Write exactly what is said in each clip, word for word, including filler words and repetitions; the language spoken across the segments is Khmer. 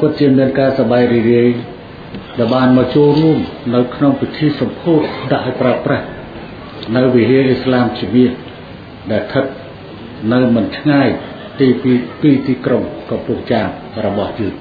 ពិតជាមានការសប្បាយរីករាយដែលបានមកចូលរួមនៅក្នុងពិធីសម្ពោធដាក់ឲ្យប្រើប្រាស់នៅវិហារអ៊ីស្លាមជាវាដែលស្ថិតនៅមិនឆ្ងាយទីពីទីក្រុងកំពង់ចាមរបស់យើង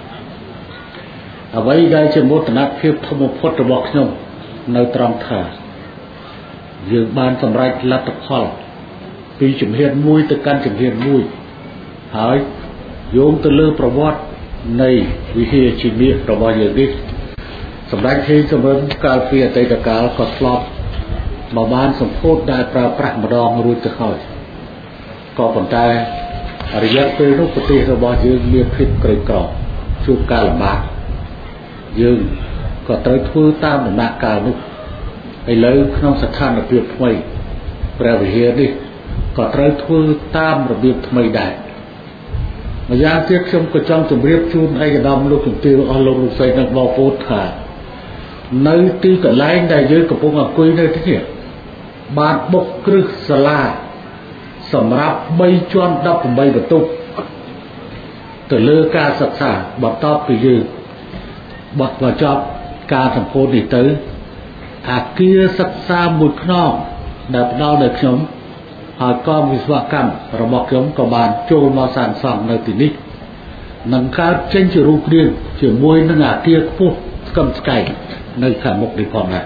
អ្វីដែលជាមោទនភាពធំបំផុតរបស់ខ្ញុំនៅត្រង់ថាយើងបានសម្រេចលទ្ធផលពីជំហានមួយទៅកាន់ជំហានមួយហើយយោងទៅលើប្រវត្តិនៃវិហារជីវៈរបស់យើងនេះសម្ដេចហេងសំរិនកាលពីអតីតកាលក៏ធ្លាប់មកបានសម្ពោធដែលប្រើប្រាស់ម្ដងរួចទៅហើយក៏ប៉ុន្តែរយៈពេលនោះប្រទេសរបស់យើងមានភាពក្រីក្រជួបការលំបាកយើងក៏ត្រូវធ្វើតាមដំណាក់កាលនោះឥឡូវក្នុងស្ថានភាពថ្មីព្រះវិហារនេះក៏ត្រូវធ្វើតាមរបៀបថ្មីដែរម្យ៉ាងទៀតខ្ញុំក៏ចង់ជម្រាបជូនឯកឧត្តមលោកជំទាវអស់លោកលោកស្រីនិងបងប្អូនថានៅទីកន្លែងដែលយើងកំពុងអង្គុយនៅនេះបានបុកគ្រឹះសាលាសម្រាប់បីជាន់ដប់ប្រាំបន្ទប់ទៅលើការសិក្សាបន្ទាប់ពីយើងបោះបញ្ចប់ការសម្ពោធនេះទៅអាគារសិក្សាមួយខ្នងដែលផ្ដល់ដល់ខ្ញុំហើយកងវិស្វកម្មរបស់ខ្ញុំក៏បានចូលមកសាងសង់នៅទីនេះនឹងកើតចេញជារូបរាងជាមួយនឹងអាគារខ្ពស់ស្កឹមស្កៃនៅខាងមុខនេះផងដែរ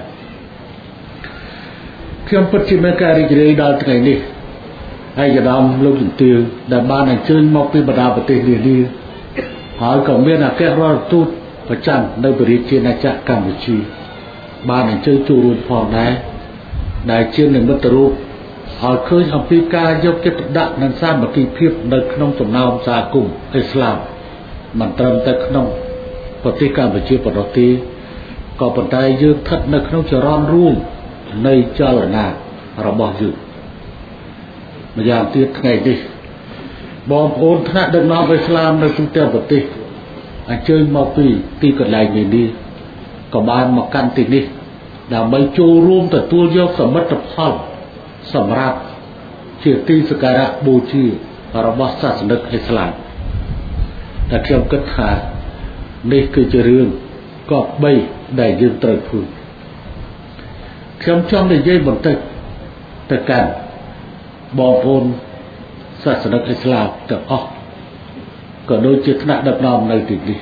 ខ្ញុំពិតជាមានការរីករាយដល់ថ្ងៃនេះឯកឧត្តមលោកជំទាវដែលបានអញ្ជើញមកពីបណ្ដាប្រទេសនានាហើយក៏មានអគ្គរដ្ឋទូតប្រចាំនៅព្រះរាជាណាចក្រកម្ពុជាបានអញ្ជើញចូលរួមផងដែរដែលជានិមិត្តរូបឲ្យឃើញអំពីការយកចិត្តទុកដាក់និងសាមគ្គីភាពនៅក្នុងចំណោមសហគមន៍អ៊ីស្លាមមិនត្រឹមតែក្នុងប្រទេសកម្ពុជាប៉ុណ្ណោះទេក៏ប៉ុន្តែយើងស្ថិតនៅក្នុងចរន្តរួមនៃចលនារបស់យើងម្យ៉ាងទៀតថ្ងៃនេះបងប្អូនថ្នាក់ដឹកនាំអ៊ីស្លាមនៅទូទាំងប្រទេសអញ្ជើញមកពីទីកន្លែងនានាក៏បានមកកាន់ទីនេះដើម្បីចូលរួមទទួលយកសមិទ្ធផលសម្រាប់ជាទីសក្ការៈបូជារបស់សាសនិកអ៊ីស្លាមតែខ្ញុំគិតថានេះគឺជារឿងកប់បីដែលយើងត្រូវធ្វើខ្ញុំចង់និយាយបន្តិចទៅកាន់បងប្អូនសាសនិកអ៊ីស្លាមទាំងអស់ក៏ដូចជាថ្នាក់ដឹកនាំនៅទីនេះ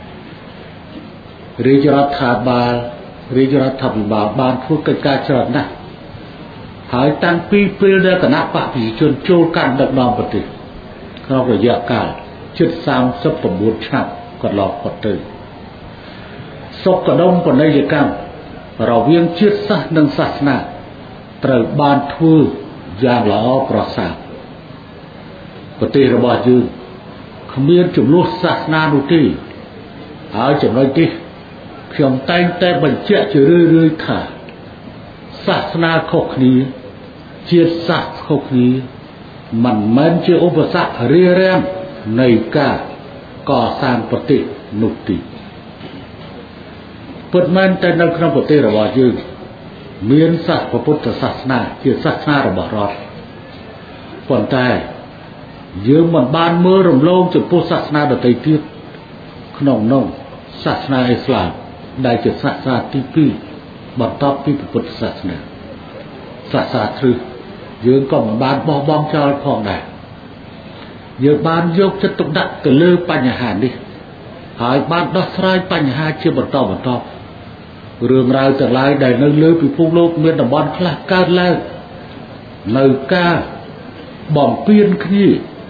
រាជរដ្ឋាភិបាលរាជរដ្ឋាភិបាលបានធ្វើកិច្ចការច្រើនណាស់ហើយតាំងពីពេលដែលគណៈបព្វជិជនចូលកាន់ដឹកនាំប្រទេសក្នុងរយៈកាលជិតសាមសិបប្រាំបួនឆ្នាំកន្លងផុតទៅសុខដុមបណិយកម្មរវាងជាតិសាសន៍និងសាសនាត្រូវបានធ្វើយ៉ាងល្អប្រសើរប្រទេសរបស់យើងគ្មានចំនួនសាសនានោះទេហើយចំណុចនេះខ្ញុំតែងតែបញ្ជាក់ជារឿយៗថាសាសនាខុសគ្នាជាតិសាសន៍ខុសគ្នាមិនមែនជាឧបសគ្គរារាំងនៃការកសាងប្រទេសនោះទេពិតមែនតែនៅក្នុងប្រទេសរបស់យើងមានសាសនាពុទ្ធសាសនាជាសាសនារបស់រដ្ឋប៉ុន្តែយើងមិនបានមើលរំលងចំពោះសាសនាដទៃទៀតក្នុងនោះសាសនាអ៊ីស្លាមដែលជាសាសនាទីពីរបន្ទាប់ពីពុទ្ធសាសនាសាសនាទ្រឹស្ដីយើងក៏មិនបានបោះបង់ចោលផងដែរយើងបានយកចិត្តទុកដាក់ទៅលើបញ្ហានេះហើយបានដោះស្រាយបញ្ហាជាបន្តបន្ទាប់រឿងរ៉ាវទាំងឡាយដែលនៅលើពិភពលោកមានតំបន់ខ្លះកើតឡើងនៅការបំពានគ្នា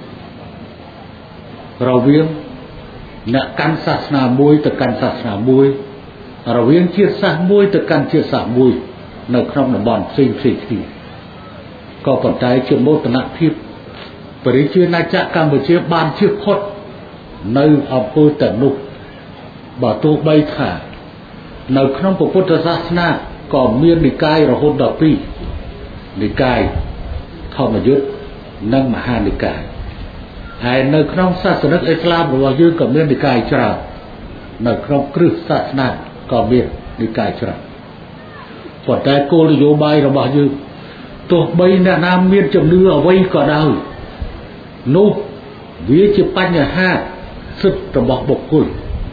រវាងអ្នកកាន់សាសនាមួយទៅកាន់សាសនាមួយរវាងជាតិសាសន៍មួយទៅកាន់ជាតិសាសន៍មួយនៅក្នុងតំបន់ផ្សេងផ្សេងគ្នាក៏ប៉ុន្តែជាមោទនភាពព្រះរាជាណាចក្រកម្ពុជាបានជៀសផុតនៅអំពើទាំងនោះបើទោះបីថានៅក្នុងពុទ្ធសាសនាក៏មាននិកាយរហូតដល់ពីរនិកាយធម្មយុត្តនិងមហានិកាយហើយនៅក្នុងសាសនិកអ៊ីស្លាមរបស់យើងក៏មាននិកាយច្រើននៅក្នុងគ្រឹះសាសនាក៏មាននិកាយច្រើនប៉ុន្តែគោលនយោបាយរបស់យើងទោះបីអ្នកណាមានជំនឿអ្វីក៏ដោយនោះវាជាបញ្ហាសិទ្ធិរបស់បុគ្គល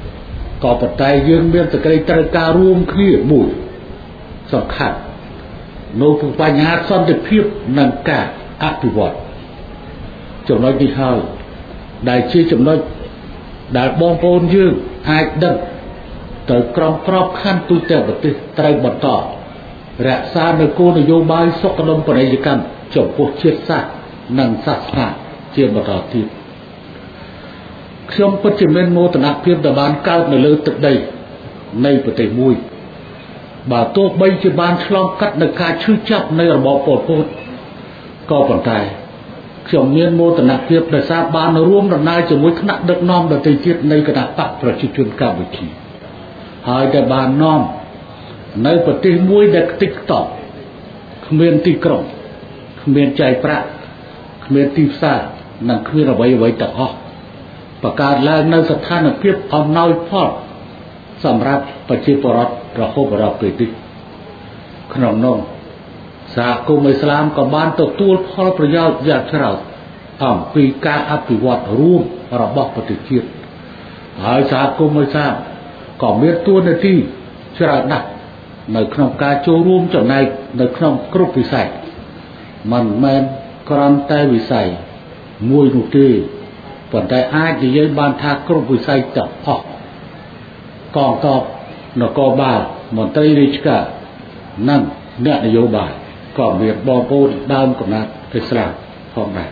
ក៏ប៉ុន្តែយើងមានតែក្តីត្រូវការរួមគ្នាមួយសំខាន់នៅក្នុងបញ្ហាសន្តិភាពនិងការអភិវឌ្ឍចំណុចនេះហើយដែលជាចំណុចដែលបងប្អូនយើងអាចដឹកទៅក្រមក្របខ័ណ្ឌទូទាំងប្រទេសត្រូវបន្តរក្សានូវគោលនយោបាយសុខដុមពាណិជ្ជកម្មចំពោះជាតិសាសន៍និងសាសនាជាបន្តទៀតខ្ញុំពិតជាមានមោទនភាពដែលបានកើតនៅលើទឹកដីនៃប្រទេសមួយបើទោះបីជាបានឆ្លងកាត់នូវការឈឺចាប់នៃរបបប៉ុលពតក៏ប៉ុន្តែខ្ញុំមានមោទនភាពដែលសារបានរួមដំណើរជាមួយថ្នាក់ដឹកនាំដទៃទៀតនៃគណៈបកប្រជាជនកម្ពុជាហើយដែលបាននាំនៅប្រទេសមួយដែលខ្ទេចខ្ទាំគ្មានទីក្រុងគ្មានចែកប្រាក់គ្មានទីផ្សារនិងគ្មានអ្វីអ្វីទាំងអស់បង្កើតឡើងនៅស្ថានភាពអំណោយផលសម្រាប់ប្រជាពលរដ្ឋរហូតដល់ពេលនេះក្នុងនោះសហគមន៍អ៊ីស្លាមក៏បានទទួលផលប្រយោជន៍យ៉ាងច្រើនអំពីការអភិវឌ្ឍរួមរបស់ប្រទេសជាតិហើយសហគមន៍អ៊ីស្លាមក៏មានតួនាទីច្រើនណាស់នៅក្នុងការចូលរួមចំណែកនៅក្នុងគ្រប់វិស័យមិនមែនគ្រាន់តែវិស័យមួយនោះទេប៉ុន្តែអាចនិយាយបានថាគ្រប់វិស័យទាំងអស់កងទ័ពនគរបាលមន្ត្រីរាជការនិងអ្នកនយោបាយក៏មានបងប្អូនដើមកំណើតអ៊ីស្លាមផងដែរ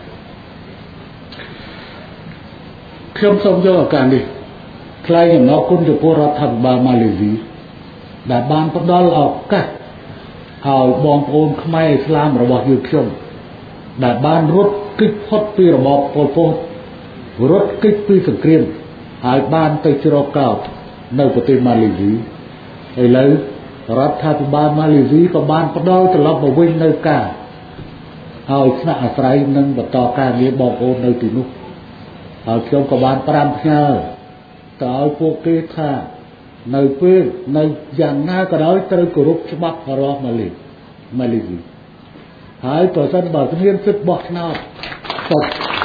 ខ្ញុំសូមយកឱកាសនេះថ្លែងអំណរគុណចំពោះរដ្ឋាភិបាលម៉ាឡេស៊ីដែលបានផ្ដល់ឱកាសឲ្យបងប្អូនខ្មែរអ៊ីស្លាមរបស់យើងខ្ញុំដែលបានរត់គេចផុតពីរបបប៉ុលពតរត់គេចពីសង្គ្រាមហើយបានទៅជ្រកកោតនៅប្រទេសម៉ាឡេស៊ីឥឡូវរដ្ឋាភិបាលម៉ាឡេស៊ីក៏បានផ្ដល់ត្រឡប់មកវិញនៅការឲ្យស្នាក់អាស្រ័យនិងបន្តការងារបងប្អូននៅទីនោះហើយខ្ញុំក៏បានប្រាំផ្ញើទៅឲ្យពួកគេថានៅពេលនៅយ៉ាងណាក៏ដោយត្រូវគោរពច្បាប់របស់ម៉ាឡេម៉ាឡេស៊ីហើយប្រសិនបើគ្មានសិទ្ធិបោះឆ្នោតទៅ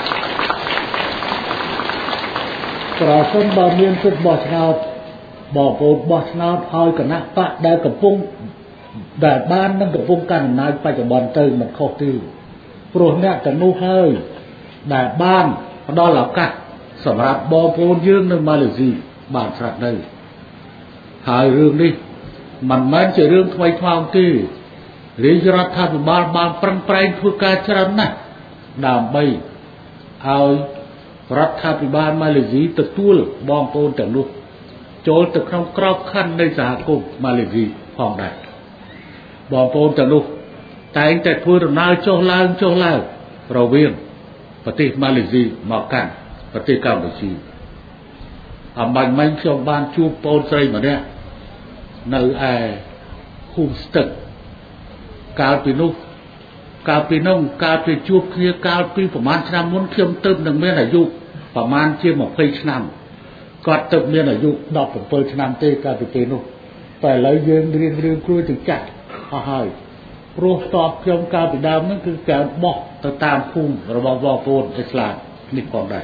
ប្រសិនបើមានសិទ្ធិបោះឆ្នោតបងប្អូនបោះឆ្នោតឲ្យគណៈបកដែលកំពុងដែលបាននឹងកំពុងកាន់អំណាចបច្ចុប្បន្នទៅមិនខុសទេព្រោះអ្នកទាំងនោះហើយដែលបានផ្ដល់ឱកាសសម្រាប់បងប្អូនយើងនៅម៉ាឡេស៊ីបានស្រាប់នៅហើយរឿងនេះមិនមែនជារឿងថ្មីថ្មោងទេរាជរដ្ឋាភិបាលបានប្រឹងប្រែងធ្វើការច្រើនណាស់ដើម្បីឲ្យរដ្ឋាភិបាលម៉ាឡេស៊ីទទួលបងប្អូនទាំងនោះចូលទៅក្នុងក្របខ័ណ្ឌនៃសហគមន៍ម៉ាឡេស៊ីផងដែរបងប្អូនទាំងនោះតែងតែធ្វើដំណើរចុះឡើងចុះឡើងរវាងប្រទេសម៉ាឡេស៊ីមកកាន់ប្រទេសកម្ពុជាអំបញ្ញមិញខ្ញុំបានជួបបងស្រីម្នាក់នៅឯឃុំស្ទឹកកាលពីនោះកាលពីនោះកាលពីជួបគ្នាកាលពីប្រហែលឆ្នាំមុនខ្ញុំទៅនឹងមានអាយុប្រហែលជាยี่สิบឆ្នាំគាត់ទៅមានអាយុដប់เจ็ดឆ្នាំទេកាលពីពេលនោះតែឥឡូវយើងរៀនរឿងគ្រួទៅចាស់អស់ហើយព្រោះតបខ្ញុំកាលពីដើមហ្នឹងគឺការបោះទៅតាមភូមិរបស់បងប្អូនអ៊ីស្លាមនេះផងដែរ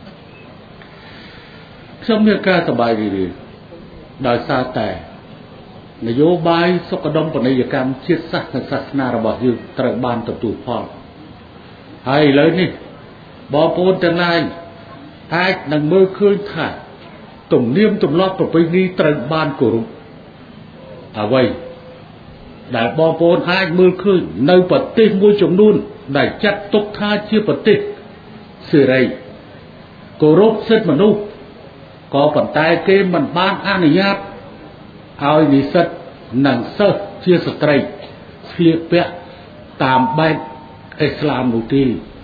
ខ្ញុំមានការសប្បាយរីករាយដោយសារតែនយោបាយសុខដុមពាណិជ្ជកម្មជាតិសាសន៍និងសាសនារបស់យើងត្រូវបានទទួលផលហើយឥឡូវនេះបងប្អូនទាំងឡាយអាចនឹងមើលឃើញថាទំនៀមទម្លាប់ប្រពៃណីត្រូវបានគោរពអ្វីដែលបងប្អូនអាចមើលឃើញនៅប្រទេសមួយចំនួនដែលចាត់ទុកថាជាប្រទេសសេរីគោរពសិទ្ធិមនុស្សក៏ប៉ុន្តែគេមិនបានអនុញ្ញាតឲ្យនិស្សិតនិងសិស្សជាស្ត្រីស្លៀកពាក់តាមបែបអ៊ីស្លាមនោះទេ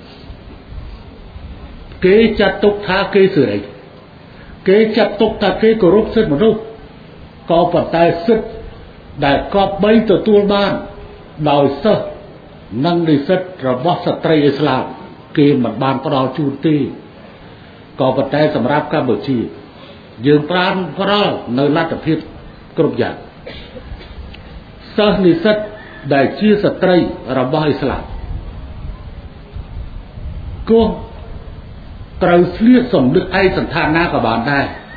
គេចាត់ទុកថាគេសេរីគេចាត់ទុកថាគេគោរពសិទ្ធិមនុស្សក៏ប៉ុន្តែសិទ្ធិដែលគប្បីទទួលបានដោយសិស្សនិងនិស្សិតរបស់ស្ត្រីអ៊ីស្លាមគេមិនបានផ្ដល់ជូនទេក៏ប៉ុន្តែសម្រាប់កម្ពុជាយើងបានផ្ដល់នៅលទ្ធភាពគ្រប់យ៉ាងសិស្សនិស្សិតដែលជាស្ត្រីរបស់អ៊ីស្លាមគោះត្រូវស្លៀកសម្លៀកឯកសណ្ឋានណាក៏បានដែរ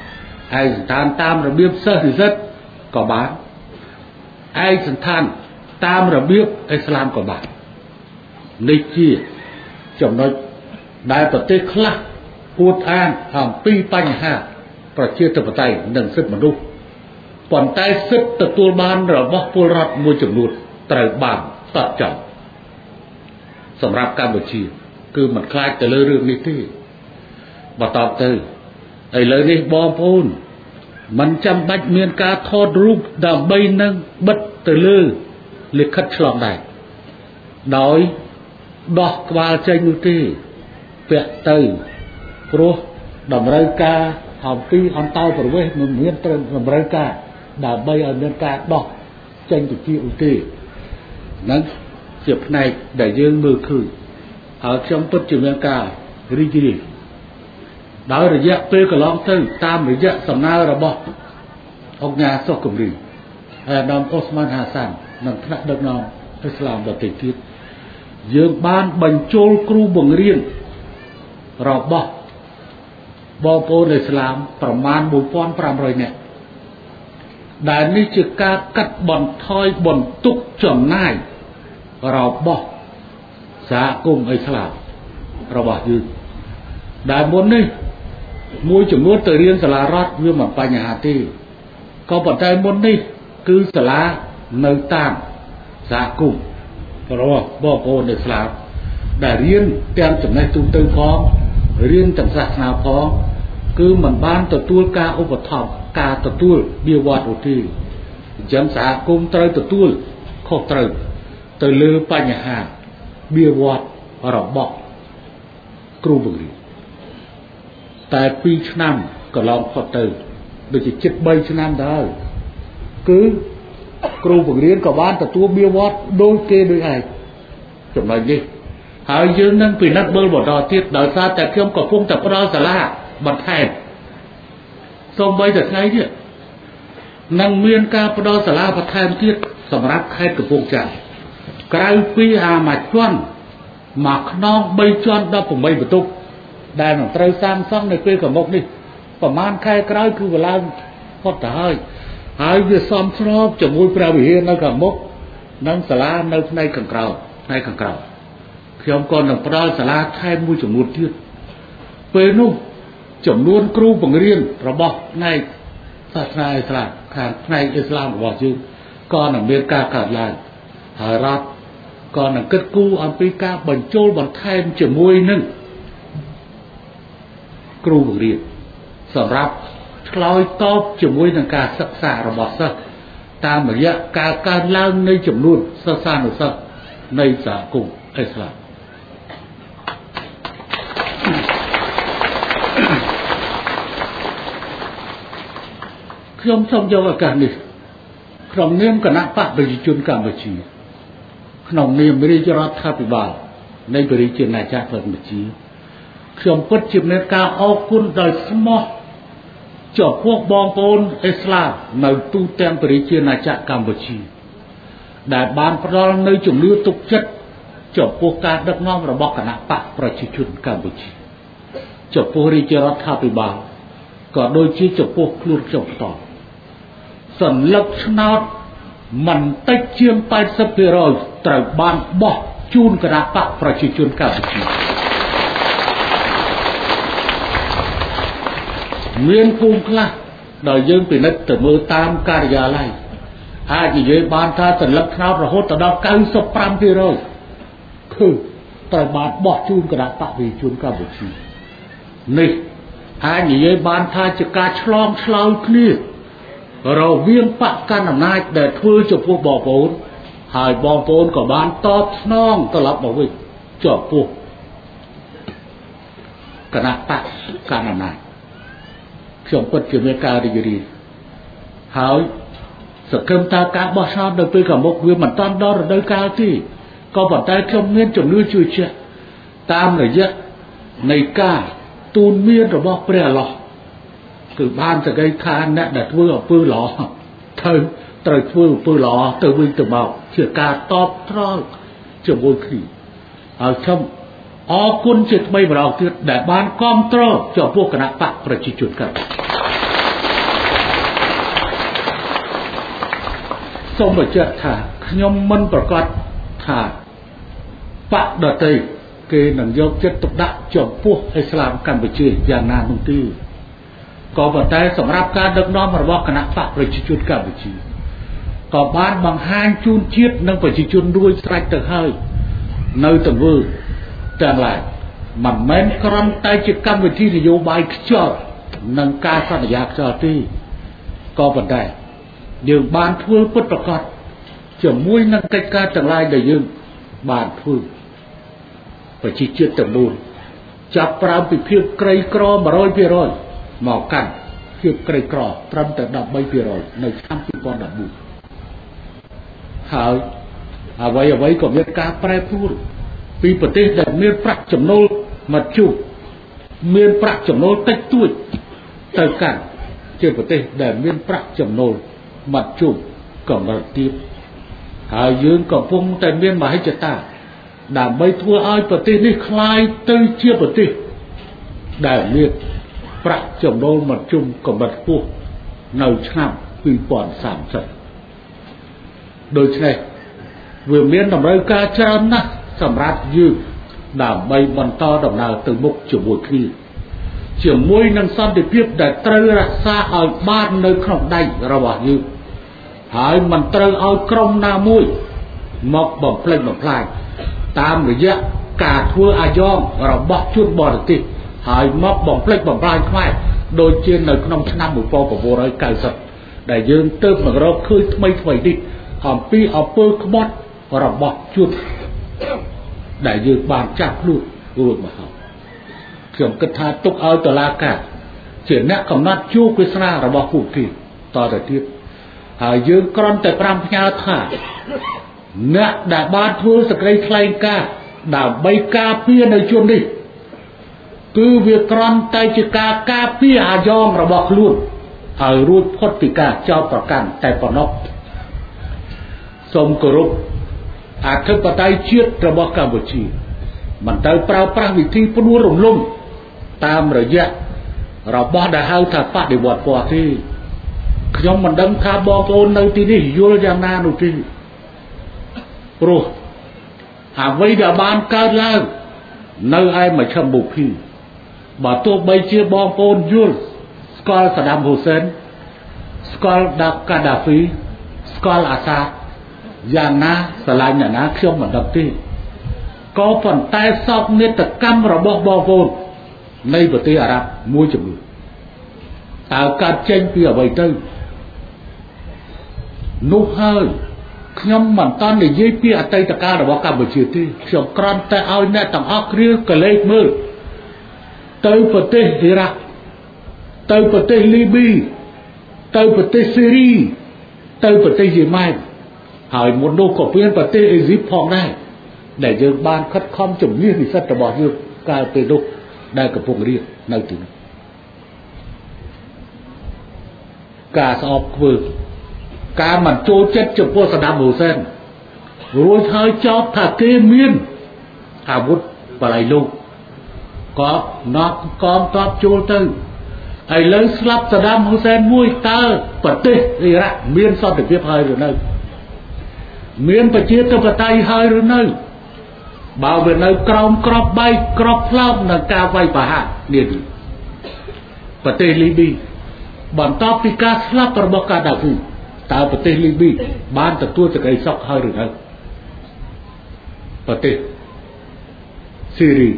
ឯកសណ្ឋានតាមរបៀបសិស្សនិស្សិតក៏បានឯកសណ្ឋានតាមរបៀបអ៊ីស្លាមក៏បាននេះជាចំណុចដែលប្រទេសខ្លះអួតអាងអំពីបញ្ហាប្រជាធិបតេយ្យនិងសិទ្ធិមនុស្សប៉ុន្តែសិទ្ធិទទួលបានរបស់ពលរដ្ឋមួយចំនួនត្រូវបានតបចោលសម្រាប់កម្ពុជាគឺមិនខ្លាចទៅលើរឿងនេះទេបន្តទៅឥឡូវនេះបងប្អូនមិនចាំបាច់មានការថតរូបដើម្បីនឹងបិទទៅលើលិខិតឆ្លងដែនដោយដោះក្បាលចេញនោះទេពាក់ទៅព្រោះតម្រូវការអំពីអន្តរប្រវេសន៍មិនមានត្រឹមតម្រូវការដើម្បីឲ្យមានការដោះចេញទៅជាឧទេហ្នឹងជាផ្នែកដែលយើងមើលឃើញហើយខ្ញុំពិតជាមានការរីករាយដោយរយៈពេលកន្លងទៅតាមរយៈសំណើរបស់អង្គការសុខគំរីអាដាមអូស្មានហាសាននិងថ្នាក់ដឹកនាំអ៊ីស្លាមដទៃទៀតយើងបានបញ្ចូលគ្រូបង្រៀនរបស់បងប្អូនអ៊ីស្លាមប្រមាណមួយពាន់ប្រាំរយនាក់ដែលនេះជាការកាត់បន្ថយបន្ទុកចំណាយរបស់សហគមន៍អ៊ីស្លាមរបស់យើងដែលមុននេះមួយចំនួនទៅរៀនសាលារដ្ឋវាមិនបញ្ហាទេក៏ប៉ុន្តែមុននេះគឺសាលានៅតាមសហគមន៍របស់បងប្អូនអ៊ីស្លាមដែលរៀនទាំងចំណេះទូទៅផងរៀនទាំងសាសនាផងគឺមិនបានទទួលការឧបត្ថម្ភការទទួលបៀវត្សរ៍ទេអញ្ចឹងសហគមន៍ត្រូវទទួលខុសត្រូវទៅលើបញ្ហាបៀវត្សរ៍របស់គ្រូបង្រៀនតែពីរឆ្នាំកន្លងផុតទៅដូចជាជិតបីឆ្នាំដែរគឺគ្រូបង្រៀនក៏បានទទួលបៀវត្សរ៍ដូចគេដូចឯងចំណុចនេះហើយយើងនឹងពិនិត្យមើលបន្តទៀតដោយសារតែខ្ញុំកំពុងតែផ្ដល់សាលាបន្ថែមសូម្បីតែថ្ងៃនេះនឹងមានការផ្ដល់សាលាបន្ថែមទៀតសម្រាប់ខេត្តកំពង់ចាមក្រៅពីអាមួយជាន់មួយខ្នងបីជាន់ដប់ប្រាំបន្ទុកដែលនឹងត្រូវសាងសង់នៅពេលកមុខនេះប្រហែលខែក្រោយគឺវាឡើងផុតទៅហើយហើយវាសមស្របជាមួយព្រះវិហារនៅខាងមុខនិងសាលានៅផ្នែកខាងក្រៅផ្នែកខាងក្រៅខ្ញុំក៏នឹងផ្ដល់សាលាថែមមួយចំនួនទៀតពេលនោះចំនួនគ្រូបង្រៀនរបស់ផ្នែកសាសនាអ៊ីស្លាមខាងផ្នែកអ៊ីស្លាមរបស់យើងក៏នឹងមានការកើតឡើងហើយរដ្ឋក៏នឹងគិតគូរអំពីការបញ្ចូលបន្ថែមជាមួយនឹងគ្រូបង្រៀនសម្រាប់ឆ្លើយតបជាមួយនឹងការសិក្សារបស់សិស្សតាមរយៈការកើនឡើងនៃចំនួនសិស្សានុសិស្សនៃសហគមន៍អ៊ីស្លាមខ្ញុំសូមយកឱកាសនេះក្នុងនាមគណៈបកប្រជាជនកម្ពុជាក្នុងនាមរាជរដ្ឋាភិបាលនៃប្រជាជាតិណាចក្រកម្ពុជាខ្ញុំពិតជាមានការអរគុណដោយស្មោះចំពោះបងប្អូនអ៊ីស្លាមនៅទូទាំងប្រជាជាតិណាចក្រកម្ពុជាដែលបានផ្ដល់នូវជំនឿទុកចិត្តចំពោះការដឹកនាំរបស់គណៈបកប្រជាជនកម្ពុជាចំពោះរាជរដ្ឋាភិបាលក៏ដូចជាចំពោះខ្លួនខ្ញុំផ្ទាល់សន្លឹកឆ្នោតមិនតិចជាង ប៉ែតសិបភាគរយ ត្រូវបានបោះជូនគណៈបកប្រជាជនកម្ពុជាមានភូមិខ្លះដែលយើងពិនិត្យទៅមើលតាមការិយាល័យអាចនិយាយបានថាសន្លឹកឆ្នោតរហូតដល់ កៅសិបប្រាំភាគរយ គឺត្រូវបានបោះជូនគណៈបកប្រជាជនកម្ពុជានេះអាចនិយាយបានថាជាការឆ្លងឆ្លើយគ្នារវាងបកកណ្ដាលអំណាចដែលធ្វើចំពោះបងប្អូនហើយបងប្អូនក៏បានតបស្នងត្រឡប់មកវិញចំពោះគណៈបកកណ្ដាលអំណាចខ្ញុំពិតជាមានការរីករាយហើយសង្ឃឹមថាការបោះឆ្នោតនៅពេលខាងមុខវាមិនតាន់ដល់រដូវកាលទេក៏ប៉ុន្តែខ្ញុំមានជំនឿជឿជាក់តាមរយៈនៃការទូនមានរបស់ព្រះអល់ឡោះគឺបានសក្តិថាអ្នកដែលធ្វើអំពើល្អត្រូវត្រូវធ្វើអំពើល្អទៅវិញទៅមកជាការតបស្នងជាមួយគ្នាហើយខ្ញុំអរគុណជាថ្មីម្ដងទៀតដែលបានគាំទ្រចំពោះគណៈបកប្រជាជនកម្ពុជាសូមបញ្ជាក់ថាខ្ញុំមិនប្រកាសថាបកដតីគេនឹងយកចិត្តទុកដាក់ចំពោះអ៊ីស្លាមកម្ពុជាយ៉ាងណានោះទេក៏ប៉ុន្តែសម្រាប់ការដឹកនាំរបស់គណៈបកប្រជាជនកម្ពុជាក៏បានបង្ហាញជូនជាតិនិងប្រជាជនរួចស្រេចទៅហើយនៅទង្វើទាំងឡាយមិនមែនគ្រាន់តែជាកម្មវិធីនយោបាយខ្យល់និងការសន្យាខ្យល់ទេក៏ប៉ុន្តែយើងបានធ្វើពិតប្រាកដជាមួយនឹងកិច្ចការទាំងឡាយដែលយើងបានធ្វើប្រជាជាតិទាំងមូលចាប់ផ្ដើមពីភាពក្រីក្រ một trăm phần trăm មកកាន់ភាពក្រីក្រត្រឹមតែ mười ba phần trăm នៅឆ្នាំhai không một bốnហើយអ្វីអ្វីក៏មានការប្រែប្រួលពីប្រទេសដែលមានប្រាក់ចំណូលមធ្យមមានប្រាក់ចំណូលតិចតួចទៅកាន់ជាប្រទេសដែលមានប្រាក់ចំណូលមធ្យមកម្រិតទាបហើយយើងកំពុងតែមានមហិច្ឆតាដើម្បីធ្វើឲ្យប្រទេសនេះคล้ายទៅជាប្រទេសដែលមានប្រាក់ចំណូលមធ្យមកម្រិតខ្ពស់នៅឆ្នាំhai không ba khôngដូច្នេះវាមានតម្រូវការច្រើនណាស់សម្រាប់យើងដើម្បីបន្តដំណើរទៅមុខជាមួយគ្នាជាមួយនឹងសន្តិភាពដែលត្រូវរក្សាឲ្យបាននៅក្នុងដៃរបស់យើងហើយមិនត្រូវឲ្យក្រុមណាមួយមកបំផ្លិចបំផ្លាញតាមរយៈការធ្វើអាយ៉ងរបស់ជនបរទេសហើយមកបំផ្លិចបំផ្លាញខ្មែរដូចជានៅក្នុងឆ្នាំmột nghìn chín trăm chín mươiដែលយើងទើបមករកឃើញថ្មីថ្មីនេះអំពីអំពើក្បត់របស់ជនដែលយើងបានចាប់ខ្លួនរួចមកហើយខ្ញុំគិតថាទុកឲ្យតុលាការជាអ្នកកំណត់ជោគវាសនារបស់ពួកគេតទៅទៀតហើយយើងគ្រាន់តែប្រាំផ្ញើថាអ្នកដែលបានធ្វើសេចក្តីថ្លែងការណ៍ដើម្បីការពារនៅជននេះគឺវាគ្រាន់តែជាការការពារអាយ៉ងរបស់ខ្លួនហើយរួចផុតពីការចោទប្រកាន់តែប៉ុណ្ណោះសូមគោរពអធិបតេយ្យជាតិរបស់កម្ពុជាមិនទៅប្រើប្រាស់វិធីផ្ដួលរំលំតាមរយៈរបស់ដែលហៅថាបដិវត្តពណ៌ទេខ្ញុំមិនដឹងថាបងប្អូននៅទីនេះយល់យ៉ាងណានោះទេព្រោះអ្វីដែលបានកើតឡើងនៅឯមជ្ឈិមបូភីបើទោះបីជាបងប្អូនយល់ស្គាល់សាដាមហ៊ូសែនស្គាល់ដាកាដាហ្វីស្គាល់អាសាយ៉ាងណាស្រឡាញ់អ្នកណាខ្ញុំមិនដឹងទេក៏ប៉ុន្តែសោកនាដកម្មរបស់បងប្អូននៃប្រទេសអារ៉ាប់មួយចំនួនតើកើតចេញពីអ្វីទៅនោះហើយខ្ញុំមិនតាន់និយាយពីអតីតកាលរបស់កម្ពុជាទេខ្ញុំគ្រាន់តែឲ្យអ្នកទាំងអស់គ្នាកលេចមើលទៅប្រទេសអ៊ីរ៉ាក់ទៅប្រទេសលីប៊ីទៅប្រទេសស៊ីរីទៅប្រទេសយេម៉ែនហើយមុននោះក៏មានប្រទេសអេស៊ីបផងដែរដែលយើងបានខិតខំជំនះនិស្សិតរបស់យើងកាលពេលនោះដែលកំពុងរៀននៅទីនោះការស្អប់ខ្ពើមការមិនចូលចិត្តចំពោះសាដាមហ៊ូសែនរួចហើយចោទថាគេមានអាវុធបល័យលោកក៏ណប់កងតបចូលទៅហើយលើស្លាប់សាដាមហ៊ូសែនមួយតើប្រទេសអ៊ីរ៉ាក់មានសន្តិភាពហើយឬនៅមានប្រជាធិបតេយ្យហើយឬនៅបើវានៅក្រោមក្របបែកក្របផ្លោកនឹងការវាយប្រហារនេះប្រទេសលីប៊ីបន្ទាប់ពីការស្លាប់របស់កាដាហ្វីតើប្រទេសលីប៊ីបានទទួលសេចក្តីសុខហើយឬនៅប្រទេសស៊ីរី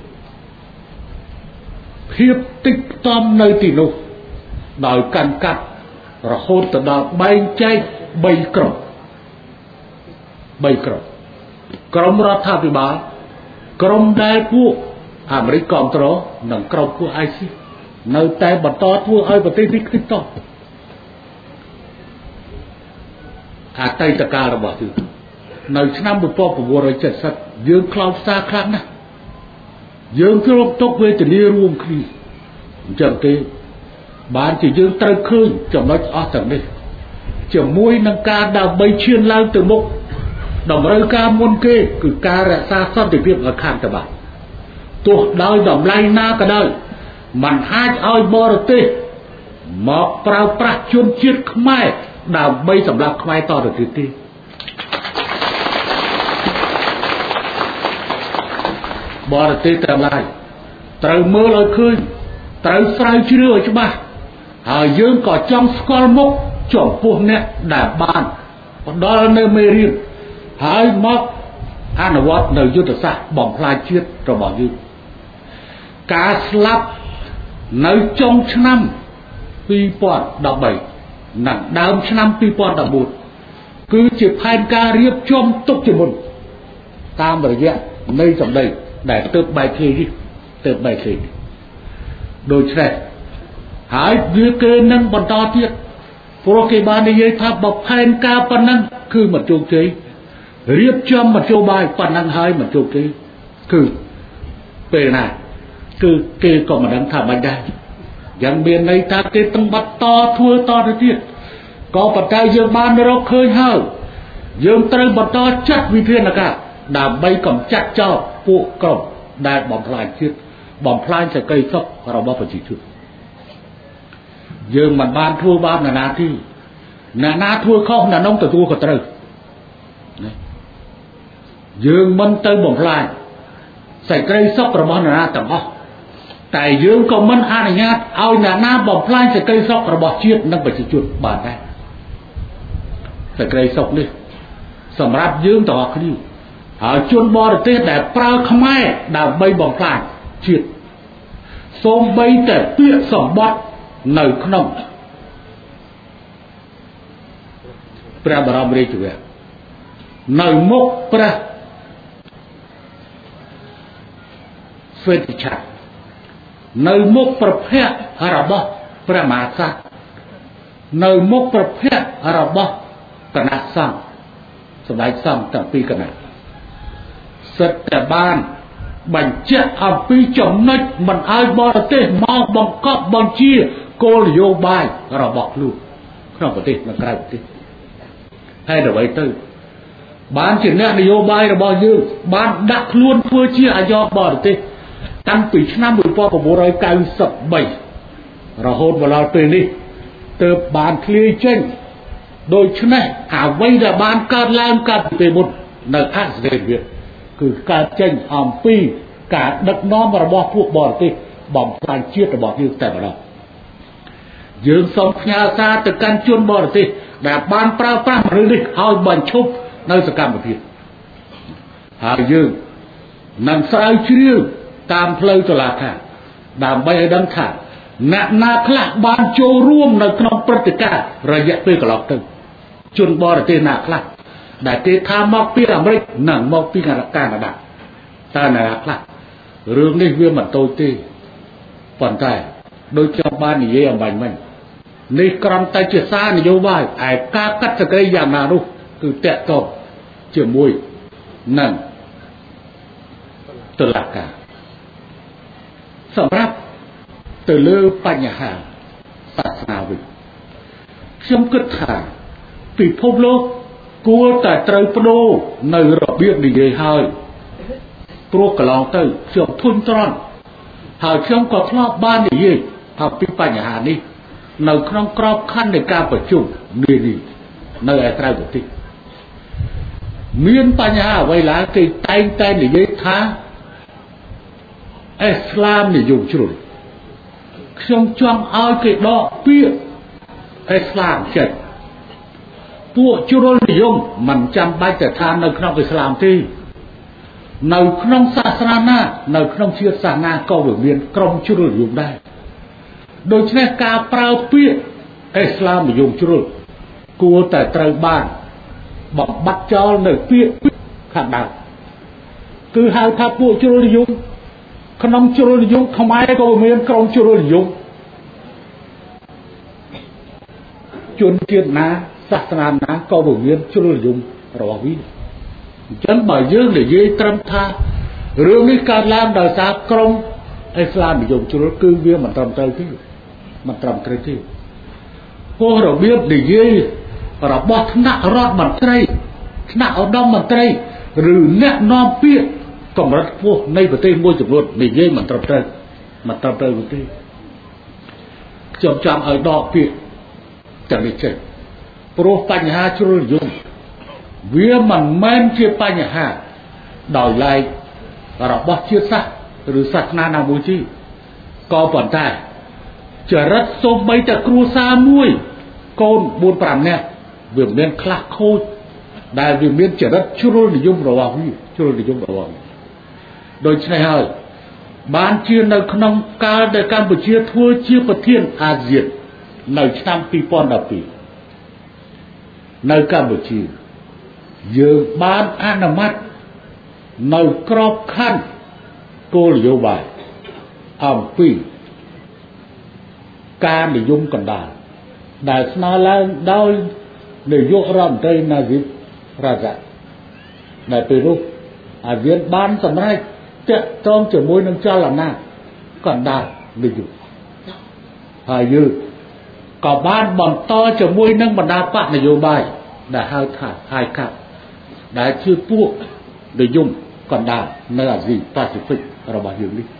ភាពតិចផ្ទំនៅទីនោះដោយកាន់កាប់រហូតទៅដល់បែងចែកបីក្រុមបីក្រុមក្រុមរដ្ឋាភិបាលក្រុមដែលពួកអាមេរិកគ្រប់គ្រងនិងក្រុមពួក I S I S នៅតែបន្តធ្វើឲ្យប្រទេសនេះខ្ទេចតអតីតកាលរបស់យើងនៅឆ្នាំmột nghìn chín trăm七mươiយើងខ្លោចផ្សាខ្លាំងណាស់យើងគ្រោកទុកវេទនារួមគ្នាអញ្ចឹងទេបានជាយើងត្រូវឃើញចំណុចអស់ទាំងនេះជាមួយនឹងការដើម្បីឈានឡើងទៅមុខតម្រូវការមុនគេគឺការរក្សាសន្តិភាពឲ្យខាងតបានទោះដោយតម្លៃណាក៏ដោយមិនអាចឲ្យបរទេសមកប្រើប្រាស់ជនជាតិខ្មែរដើម្បីសម្រាប់ខ្មែរតទៅទៀតទេបរទេសទាំងឡាយត្រូវមើលឲ្យឃើញត្រូវស្រាវជ្រាវឲ្យច្បាស់ហើយយើងក៏ចង់ស្គាល់មុខចំពោះអ្នកដែលបានផ្ដល់នៅមេរៀនហើយមកអនុវត្តនៅយុទ្ធសាស្ត្របំផ្លាញជាតិរបស់យើងការស្លាប់នៅចុងឆ្នាំពីរពាន់ដប់បីនិងដើមឆ្នាំពីរពាន់ដប់បួនគឺជាផែនការរៀបចំទុកជាមុនតាមរយៈនៃសម្ដីដែលទើបបែកគ្នានេះទើបបែកគ្នាដូច្នេះហើយវាគេនឹងបន្តទៀតព្រោះគេបាននិយាយថាបើផែនការប៉ុណ្ណឹងគឺមិនជោគជ័យរៀបចំមធ្យោបាយប៉ុណ្ណឹងហើយមិនជោគជ័យគឺពេលណាគឺគេក៏មិនដឹងថាមិនដែរយ៉ាងមានន័យថាគេต้องបន្តធ្វើតទៅទៀតក៏ប៉ុន្តែយើងបានរកឃើញហើយយើងត្រូវបន្តចាត់វិធានការដើម្បីកម្ចាត់ចោលពួកក្រុមដែលបំផ្លាញជាតិបំផ្លាញសេចក្តីសុខរបស់ប្រជាជនយើងមិនបានធ្វើបាបអ្នកណាទេអ្នកណាធ្វើខុសអ្នកនោះទទួលខុសត្រូវយើងមិនទៅបំផ្លាញសេចក្តីសុខរបស់អ្នកណាទាំងអស់តែយើងក៏មិនអនុញ្ញាតឲ្យអ្នកណាបំផ្លាញសេចក្តីសុខរបស់ជាតិនិងប្រជាជនបានដែរសេចក្តីសុខនេះសម្រាប់យើងទាំងអស់គ្នាហើយជនបរទេសដែលប្រើខ្មែរដើម្បីបំផ្លាញជាតិសូម្បីតែពាក្យសម្បត្តិនៅក្នុងព្រះបរមរាជវាំងនៅមុខព្រះស្វេតឆ័ត្រនៅមុខប្រភពរបស់ព្រះមហាក្សត្រនៅមុខប្រភពរបស់គណៈសង្ឃសម្ដេចសង្ឃទាំងពីរគណៈសិទ្ធតែបានបញ្ជាក់អំពីចំណុចមិនឲ្យបរទេសមកបង្កប់បញ្ជាគោលនយោបាយរបស់ខ្លួនក្នុងប្រទេសនិងក្រៅប្រទេសហើយអ្វីទៅបានជាអ្នកនយោបាយរបស់យើងបានដាក់ខ្លួនធ្វើជាអាយ៉ងបរទេសតាំងពីឆ្នាំmột nghìn chín trăm chín mươi baរហូតមកដល់ពេលនេះទើបបានឃ្លាយចេញដូច្នេះអ្វីដែលបានកើតឡើងកាលពីពេលមុននៅអសរវាគឺកើតចេញអំពីការដឹកនាំរបស់ពួកបរទេសបំផ្លាញជាតិរបស់យើងតែម្ដងយើងសូមផ្ញើសារទៅកាន់ជនបរទេសដែលបានប្រើប្រាស់រឿងនេះឲ្យបញ្ឈប់នៅសកម្មភាពហើយយើងនឹងស្រាវជ្រាវតាមផ្លូវតុលាការដើម្បីឲ្យដឹងថាអ្នកណាខ្លះបានចូលរួមនៅក្នុងព្រឹត្តិការណ៍រយៈពេលកន្លងទៅជនបរទេសណាខ្លះដែលគេថាមកពីអាមេរិកនិងមកពីកាណាដាតើអ្នកណាខ្លះរឿងនេះវាមិនតូចទេប៉ុន្តែដូចខ្ញុំបាននិយាយអំបញ្ញមិញនេះក្រំតែជាសារនយោបាយឯការកាត់សេចក្តីយ៉ាងណានោះគឺតកតងជាមួយនឹងតុលាការសម្រាប់ទៅលើបញ្ហាសាសនាវិញខ្ញុំគិតថាពិភពលោកគួរតែត្រូវបដូរនៅរបៀបនិយាយហើយព្រោះកន្លងទៅខ្ញុំធុញទ្រាន់ហើយខ្ញុំក៏ធ្លាប់បាននិយាយអំពីបញ្ហានេះនៅក្នុងក្របខ័ណ្ឌនៃការប្រជុំនានានៅឯក្រៅប្រទេសមានបញ្ហាអ្វីឡើយគេតែងតែនិយាយថាអ៊ីស្លាមនិយមជ្រុលខ្ញុំចង់ឲ្យគេដកពាក្យអ៊ីស្លាមចេញពួកជ្រុលនិយមមិនចាំបាច់តែថានៅក្នុងអ៊ីស្លាមទេនៅក្នុងសាសនាណានៅក្នុងជាតិសាសនាក៏វាមានក្រុមជ្រុលនិយមដែរដូច្នេះការប្រើពាក្យអ៊ីស្លាមនិយមជ្រុលគួរតែត្រូវបានបំបត្តិចោលនៅពាក្យខាងដើមគឺហៅថាពួកជ្រុលនិយមក្នុងជ្រុលនិយមខ្មែរក៏មានក្រុមជ្រុលនិយមជនជាតិណាសាសនាណាក៏មានជ្រុលនិយមរបស់វាអញ្ចឹងបើយើងនិយាយត្រឹមថារឿងនេះកើតឡើងដោយសារក្រុមអ៊ីស្លាមនិយមជ្រុលគឺវាមិនត្រឹមត្រូវទេមិនត្រឹមត្រូវទេព្រោះរបៀបនិយាយរបស់ថ្នាក់រដ្ឋមន្ត្រីថ្នាក់ឧត្តមមន្ត្រីឬអ្នកនាំពាក្យកម្រិតខ្ពស់នៃប្រទេសមួយចំនួននិយាយមិនត្រឹមត្រូវមិនត្រឹមត្រូវទេខ្ញុំចង់ឲ្យដកពាក្យទាំងនេះចេញព្រោះបញ្ហាជ្រុលនិយមវាមិនមែនជាបញ្ហាដោយឡែករបស់ជាតិសាសន៍ឬសាសនាណាមួយទេក៏ប៉ុន្តែចរិតសូម្បីតែគ្រួសារមួយកូនបួនប្រាំនាក់វាមានខ្លះខូចដែលវាមានចរិតជ្រុលនិយមរបស់វាជ្រុលនិយមរបស់វាដូច្នេះហើយបានជានៅក្នុងកាលដែលកម្ពុជាធ្វើជាប្រធានអាស៊ាននៅឆ្នាំពីរពាន់ដប់ពីរនៅកម្ពុជាយើងបានអនុម័តនៅក្របខ័ណ្ឌគោលនយោបាយអំពីការនិយមកណ្ដាលដែលស្នើឡើងដោយនាយករដ្ឋមន្ត្រីណាស៊ីបរ៉ាហ្សាក់ដែលពេលនោះអាស៊ានបានសម្រេចតាក់ទងជាមួយនឹងចលនាកណ្ដាលនិយមហើយយើងក៏បានបន្តជាមួយនឹងបណ្ដាបកនយោបាយដែលហៅថាហាយកាប់ដែលជាពួកនិយមកណ្ដាលនៅអាស៊ីប៉ាស៊ីហ្វិករបស់យើងនេះ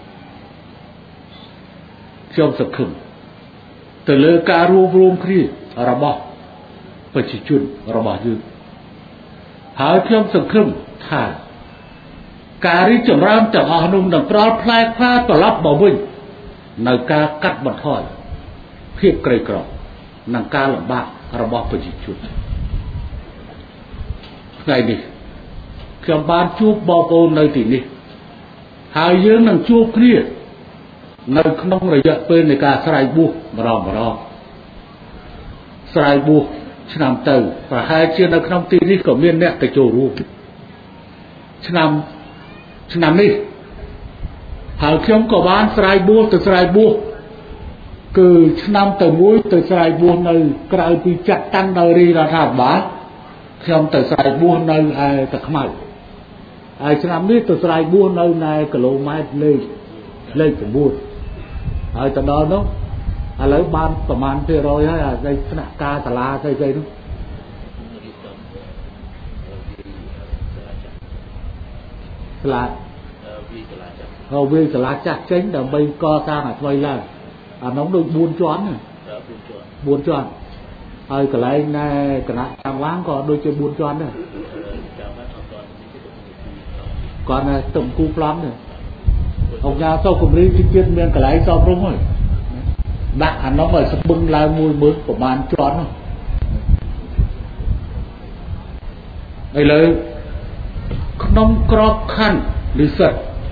ខ្ញុំសង្ឃឹមទៅលើការរួមរวมគ្នារបស់ប្រជាជនរបស់យើងហើយខ្ញុំសង្ឃឹមថាការរីកចម្រើនទាំងអស់នោះនឹងប្រោលផ្លែផ្កាត្រឡប់មកវិញនៅការកាត់បន្ថយភាពក្រីក្រនិងការលំបាករបស់ប្រជាជនថ្ងៃនេះខ្ញុំបានជួបបងប្អូននៅទីនេះហើយយើងនឹងជួបគ្នានៅក្នុងរយៈពេលនៃការស្រែកបួសម្ដងម្ដងស្រែកបួសឆ្នាំទៅប្រហែលជានៅក្នុងទីនេះក៏មានអ្នកទៅចូលរួមឆ្នាំឆ្នាំនេះហើយខ្ញុំក៏បានស្រែកបួសទៅស្រែកបួសគឺឆ្នាំទៅមួយទៅស្រែកបួសនៅក្រៅពីចាត់តាំងដោយរាជរដ្ឋាភិបាលខ្ញុំទៅស្រែកបួសនៅឯតាខ្មៅហើយឆ្នាំនេះទៅស្រែកបួសនៅណែគីឡូម៉ែត្រលេខលេខ៩ហើយទៅដល់នោះឥឡូវបានប្រមាណភាគរយហើយអាស្ដីថ្នាក់ការសាលាស្អីស្អីនោះសាលាវីសាលាចាស់ហើយវីសាលាចាស់ចេញដើម្បីកសាងឲ្យថ្មីឡើងអានោះដូចបួនជាន់បួនជាន់ហើយកន្លែងណែគណៈចាំវាងក៏ដូចជាបួនជាន់ដែរគាត់ណែទំគូប្លង់ដែរអង្គការសោកគំរីជាតិមានកន្លែងសោករុំហើយដាក់អានោះឲ្យស្បឹងឡើងមួយមើលប្រហែលជាន់នោះឥឡូវក្នុងក្របខ័ណ្ឌនិស្សិត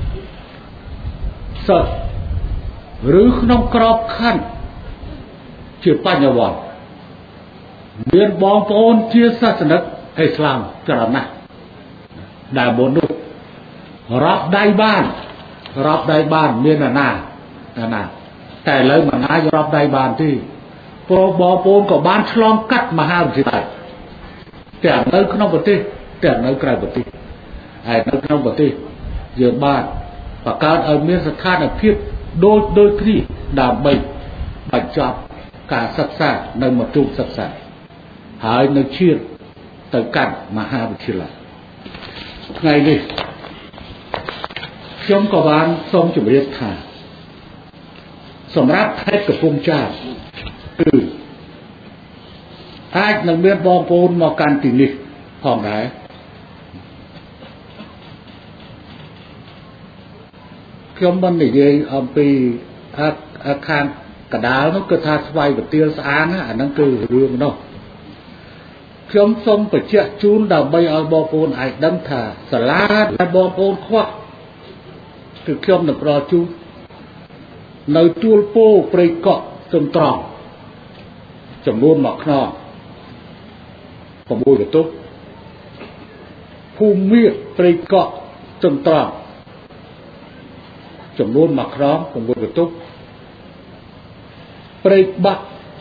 សិស្សឬក្នុងក្របខ័ណ្ឌជាបញ្ញវន្តមានបងប្អូនជាសាសនិកអ៊ីស្លាមច្រើនណាស់ដែលមុននោះរាប់ដៃបានរាប់ដៃបានមានអាណាអាណាតែឥឡូវមិនអាចរាប់ដៃបានទេព្រោះបងប្អូនក៏បានឆ្លងកាត់មហាវិទ្យាល័យទាំងនៅក្នុងប្រទេសទាំងនៅក្រៅប្រទេសហើយនៅក្នុងប្រទេសយើងបានបង្កើតឲ្យមានស្ថានភាពដូចដូចគ្នាដើម្បីបញ្ចប់ការសិក្សានៅមធ្យមសិក្សាហើយនៅឈានទៅកាន់មហាវិទ្យាល័យថ្ងៃនេះខ្ញុំក៏បានសូមជម្រាបថាសម្រាប់ខេត្តកំពង់ចាមគឺអាចនឹងមានបងប្អូនមកកាន់ទីនេះផងដែរខ្ញុំបាននិយាយអំពីអាខាងកដាលនោះគឺថាស្វ័យប្រទាលស្អាងអាហ្នឹងគឺរឿងនោះខ្ញុំសូមបញ្ជាក់ជូនដើម្បីឲ្យបងប្អូនអាចដឹងថាសាលាដែលបងប្អូនខ្វះគឺខ្ញុំនឹងប្រជូននៅទួលពោព្រៃកក់ស្ទឹងត្រង់ចំនួនមួយខ្នង6បន្ទប់ភូមិមាសព្រៃកក់ស្ទឹងត្រង់ចំនួនមួយខ្នង6បន្ទប់ព្រៃបាក់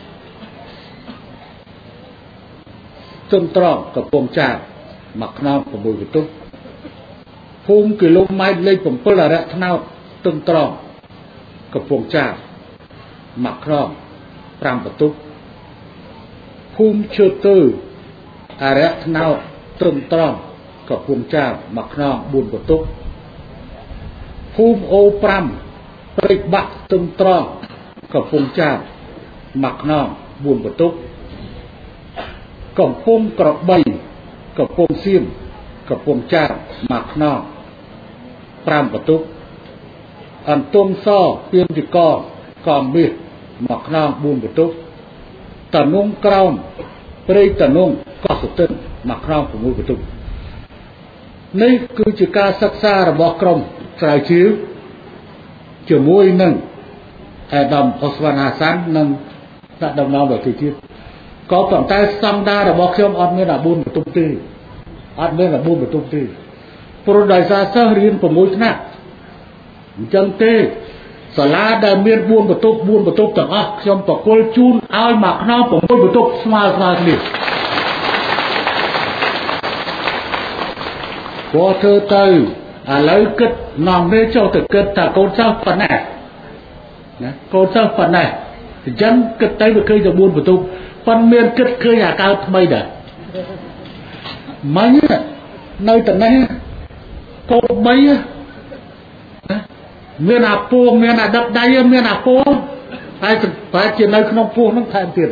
ស្ទឹងត្រង់កំពង់ចាមមួយខ្នង6បន្ទប់ភូមិគីឡូម៉ែត្រលេខ7អរិយថ្នោតស្ទឹងត្រង់កំពង់ចាមមួយខ្នង5បន្ទប់ភូមិឈើទើអរិយថ្នោតស្ទឹងត្រង់កំពង់ចាមមួយខ្នង4បន្ទប់ភូមិអូ5ព្រៃបាក់ស្ទឹងត្រង់កំពង់ចាមមួយខ្នង4បន្ទប់ភកំពង់ក្របីកំពង់សៀមកំពង់ចាមមួយខ្នងប្រាំបន្ទុកអន្ទង់សពីមទីកកំមាសមួយខ្នងបួនបន្ទុកតនងក្រោមព្រៃតនងកោះសទិនមួយខ្នងប្រាំមួយបន្ទុកនេះគឺជាការសិក្សារបស់ក្រុមស្រាវជ្រាវជាមួយនឹងអាដាមអូស្វ៉ាន់ហាសាន់និងអ្នកដំណើរដទៃទៀតក៏ប៉ុន្តែស្តង់ដាររបស់ខ្ញុំអត់មានតែបួនបន្ទុកទេអត់មានតែបួនបន្ទុកទេព្រោះដោយសារសិស្សរៀនប្រាំមួយថ្នាក់អញ្ចឹងទេសាលាដែលមានបួនបន្ទុកបួនបន្ទុកទាំងអស់ខ្ញុំប្រគល់ជូនឲ្យមួយខ្នងប្រាំមួយបន្ទុកស្មើស្មើគ្នាព្រោះធ្វើទៅឥឡូវគិតនាំនេះចុះទៅគិតថាកូនសិស្សប៉ុណ្ណាណាកូនសិស្សប៉ុណ្ណាអញ្ចឹងគិតទៅវាឃើញតែបួនបន្ទុកប៉ុន្តែមានគិតឃើញអាកើតថ្មីដែរមិញនៅតំណែងកូនបីណាមានអាពងមានអាដឹកដៃមានអាពងហើយប្រហែលជានៅក្នុងពោះហ្នឹងថែមទៀត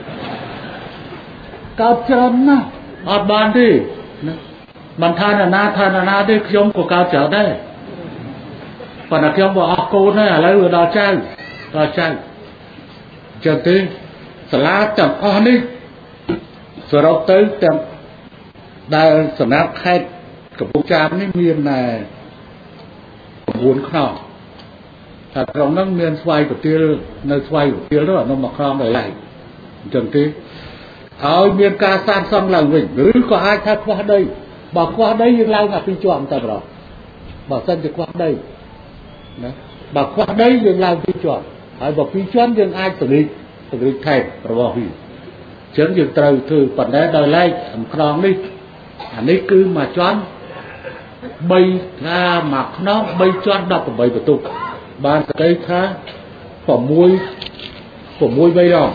កើតច្រើនណាស់អត់បានទេណាមិនថាណាណាថាណាណាទេខ្ញុំក៏កើតច្រើនដែរប៉ុន្តែខ្ញុំក៏អស់កូនហើយឥឡូវវាដល់ចៅដល់ចៅចឹងទេសាលាទាំងអស់នេះសរុបទៅទាំងដែលសម្រាប់ខេត្តកំពង់ចាមនេះមានតែ៩ខ្នងតែក្រុមហ្នឹងមានស្វាយប្រទាលនៅស្វាយប្រទាលនោះអានោះមួយខ្នងដល់ឡែកអញ្ចឹងទេឲ្យមានការសាងសង់ឡើងវិញឬក៏អាចថាខ្វះដីបើខ្វះដីយើងឡើងតែពីរជាន់តែម្ដងបើសិនជាខ្វះដីណាបើខ្វះដីយើងឡើងពីរជាន់ហើយបើពីរជាន់យើងអាចពង្រីកពង្រីកថែបរបស់វាអញ្ចឹងយើងត្រូវធ្វើប៉ុន្តែដោយឡែកខ្នងនេះអានេះគឺមួយជាន់បីថាមួយខ្នងបីជាន់ដប់ប្រាំបន្ទុកបានស្ដីថា6 6 3ដង6 3ដង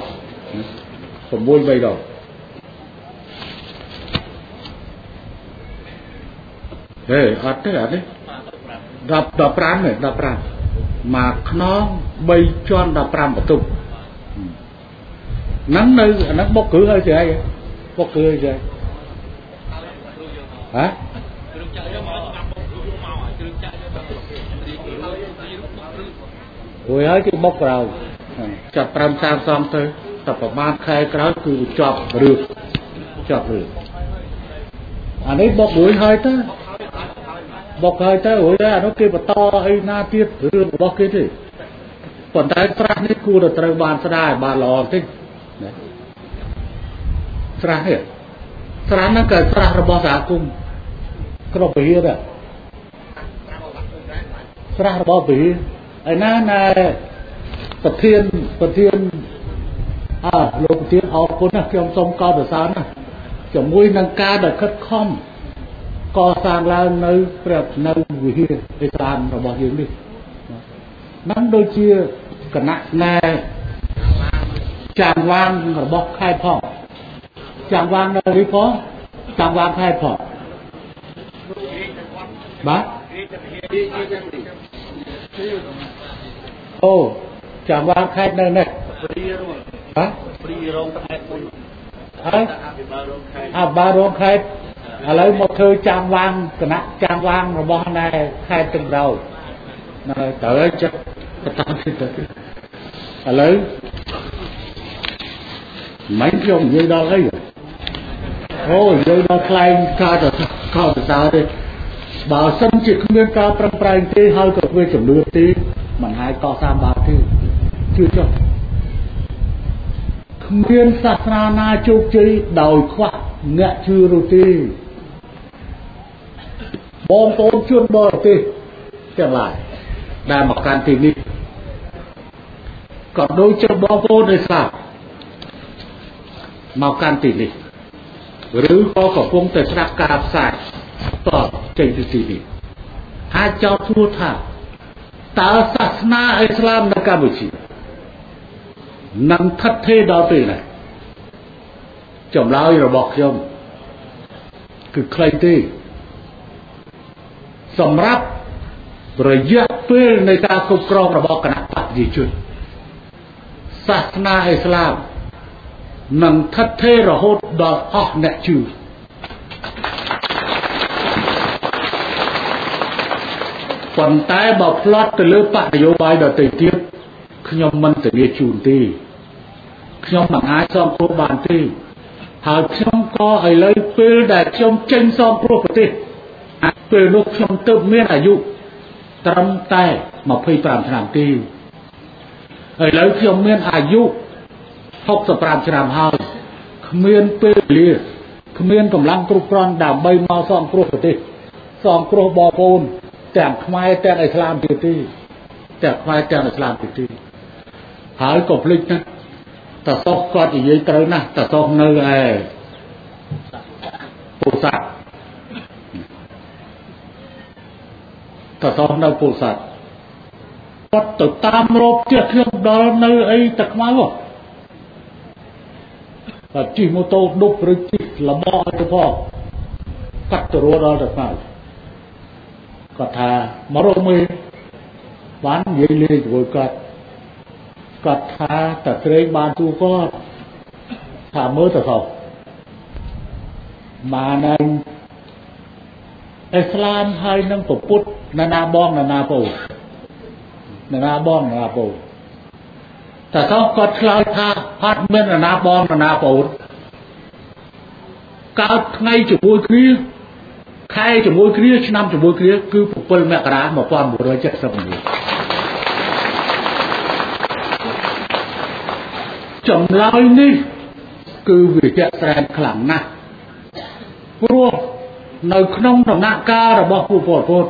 ហេអត់ទេអត់ទេ10 15ទេ15មួយខ្នងបីជាន់ដប់ប្រាំបន្ទុកហ្នឹងនៅអាហ្នឹងបុកគ្រឿងឲ្យស្អីបុកគ្រឿងឲ្យស្អីហ៎រួចហើយគេបុកក្រោយចាប់ប្រាំសាមសំទៅតែប្រហែលខែក្រោយគឺចប់រឿងចប់រឿងអានេះបុករួចហើយទៅបុកហើយទៅរួចហើយអានោះគេបន្តអីណាទៀតរឿងរបស់គេទេប៉ុន្តែស្រះនេះគួរតែត្រូវបានស្ដារបានល្អតិចណាស្រះនេះស្រះហ្នឹងក៏ស្រះរបស់សហគមន៍ក្រុមពហិដែរស្រះរបស់ពហិឯណាណែប្រធានប្រធានអើលោកប្រធានអរគុណណាស់ខ្ញុំសូមកោតសរសើរណាស់ជាមួយនឹងការដែលខិតខំកសាងឡើងនៅព្រះនៅវិហារឯកសាររបស់យើងនេះហ្នឹងដូចជាគណៈណែចាងវាងរបស់ខេត្តផងចាងវាងនៅនេះផងចាងវាងខេត្តផងបាទអូចាំវាងខេត្តនៅនេះបាទព្រីរងខេត្តមួយហើយអបារងខេត្តឥឡូវមកធ្វើចាំវាងគណៈចាំវាងរបស់ណែខេត្តទាំងរោនៅទៅចិត្តបន្តទៀតទៅឥឡូវមិនខ្ញុំនិយាយដល់អីអូនិយាយដល់ខ្លែងកើតទៅខោទៅតើទេបើសិនជាគ្មានការប្រឹងប្រែងទេហើយក៏គ្មានចំនួនទេមិនហើយកសាងបានទេជឿចុះគ្មានសាសនាណាជោគជ័យដោយខ្វះអ្នកជឿនោះទេបងប្អូនជនបរទេសទាំងឡាយដែលមកកាន់ទីនេះក៏ដូចជាបងប្អូនដែលស្លាប់មកកាន់ទីនេះឬក៏កំពុងតែស្ដាប់ការផ្សាយតចេញពីទីនេះអាចចោទសួរថាតើសាសនាអ៊ីស្លាមនៅកម្ពុជានឹងថិតថេរដល់ពេលណាចម្លើយរបស់ខ្ញុំគឺខ្លីទេសម្រាប់រយៈពេលនៃការគ្រប់គ្រងរបស់គណៈបព្វជិជនសាសនាអ៊ីស្លាមនឹងថិតថេររហូតដល់អស់អ្នកជឿប៉ុន្តែបើផ្លាត់ទៅលើបកនយោបាយដទៃទៀតខ្ញុំមិនធានាជូនទេខ្ញុំមិនអាចសងគ្រោះបានទេហើយខ្ញុំក៏ឥឡូវពេលដែលខ្ញុំចេញសងគ្រោះប្រទេសពេលនោះខ្ញុំទើបមានអាយុត្រឹមតែยี่สิบห้าឆ្នាំទេឥឡូវខ្ញុំមានអាយុหกสิบห้าឆ្នាំហើយគ្មានពេលវេលាគ្មានកម្លាំងគ្រប់គ្រាន់ដើម្បីមកសងគ្រោះប្រទេសសងគ្រោះបងប្អូនទាំងខ្មែរទាំងឥស្លាមទៀតទេទាំងខ្មែរទាំងឥស្លាមទៀតទេហើយក៏ភ្លេចណាស់តើសោះគាត់និយាយត្រូវណាស់តើសោះនៅឯពោធិ៍សាត់តើសោះនៅពោធិ៍សាត់គាត់ទៅតាមរកផ្ទះខ្ញុំដល់នៅអីតាខ្មៅគាត់ជិះម៉ូតូដប់ឬជិះលំអទៅផងកាត់ទៅរដល់តាខ្មៅគាត់ថាមករកមើលបាននិយាយលេងជាមួយគាត់គាត់ថាតើត្រេងបានទូគាត់ថាមើលទៅសោះបានហើយអ៊ីស្លាមហើយនឹងពុទ្ធណានាបងណានាពូណានាបងណានាពូតើសោះគាត់ឆ្លើយថាអត់មានណានាបងណានាពូកើតថ្ងៃជាមួយគ្នាខែជាមួយគ្នាឆ្នាំជាមួយគ្នាគឺเจ็ดមករាnineteen seventy-nineចម្លើយនេះគឺវាជាក់ស្ដែងខ្លាំងណាស់ព្រោះនៅក្នុងដំណាក់កាលរបស់ពួកពលពត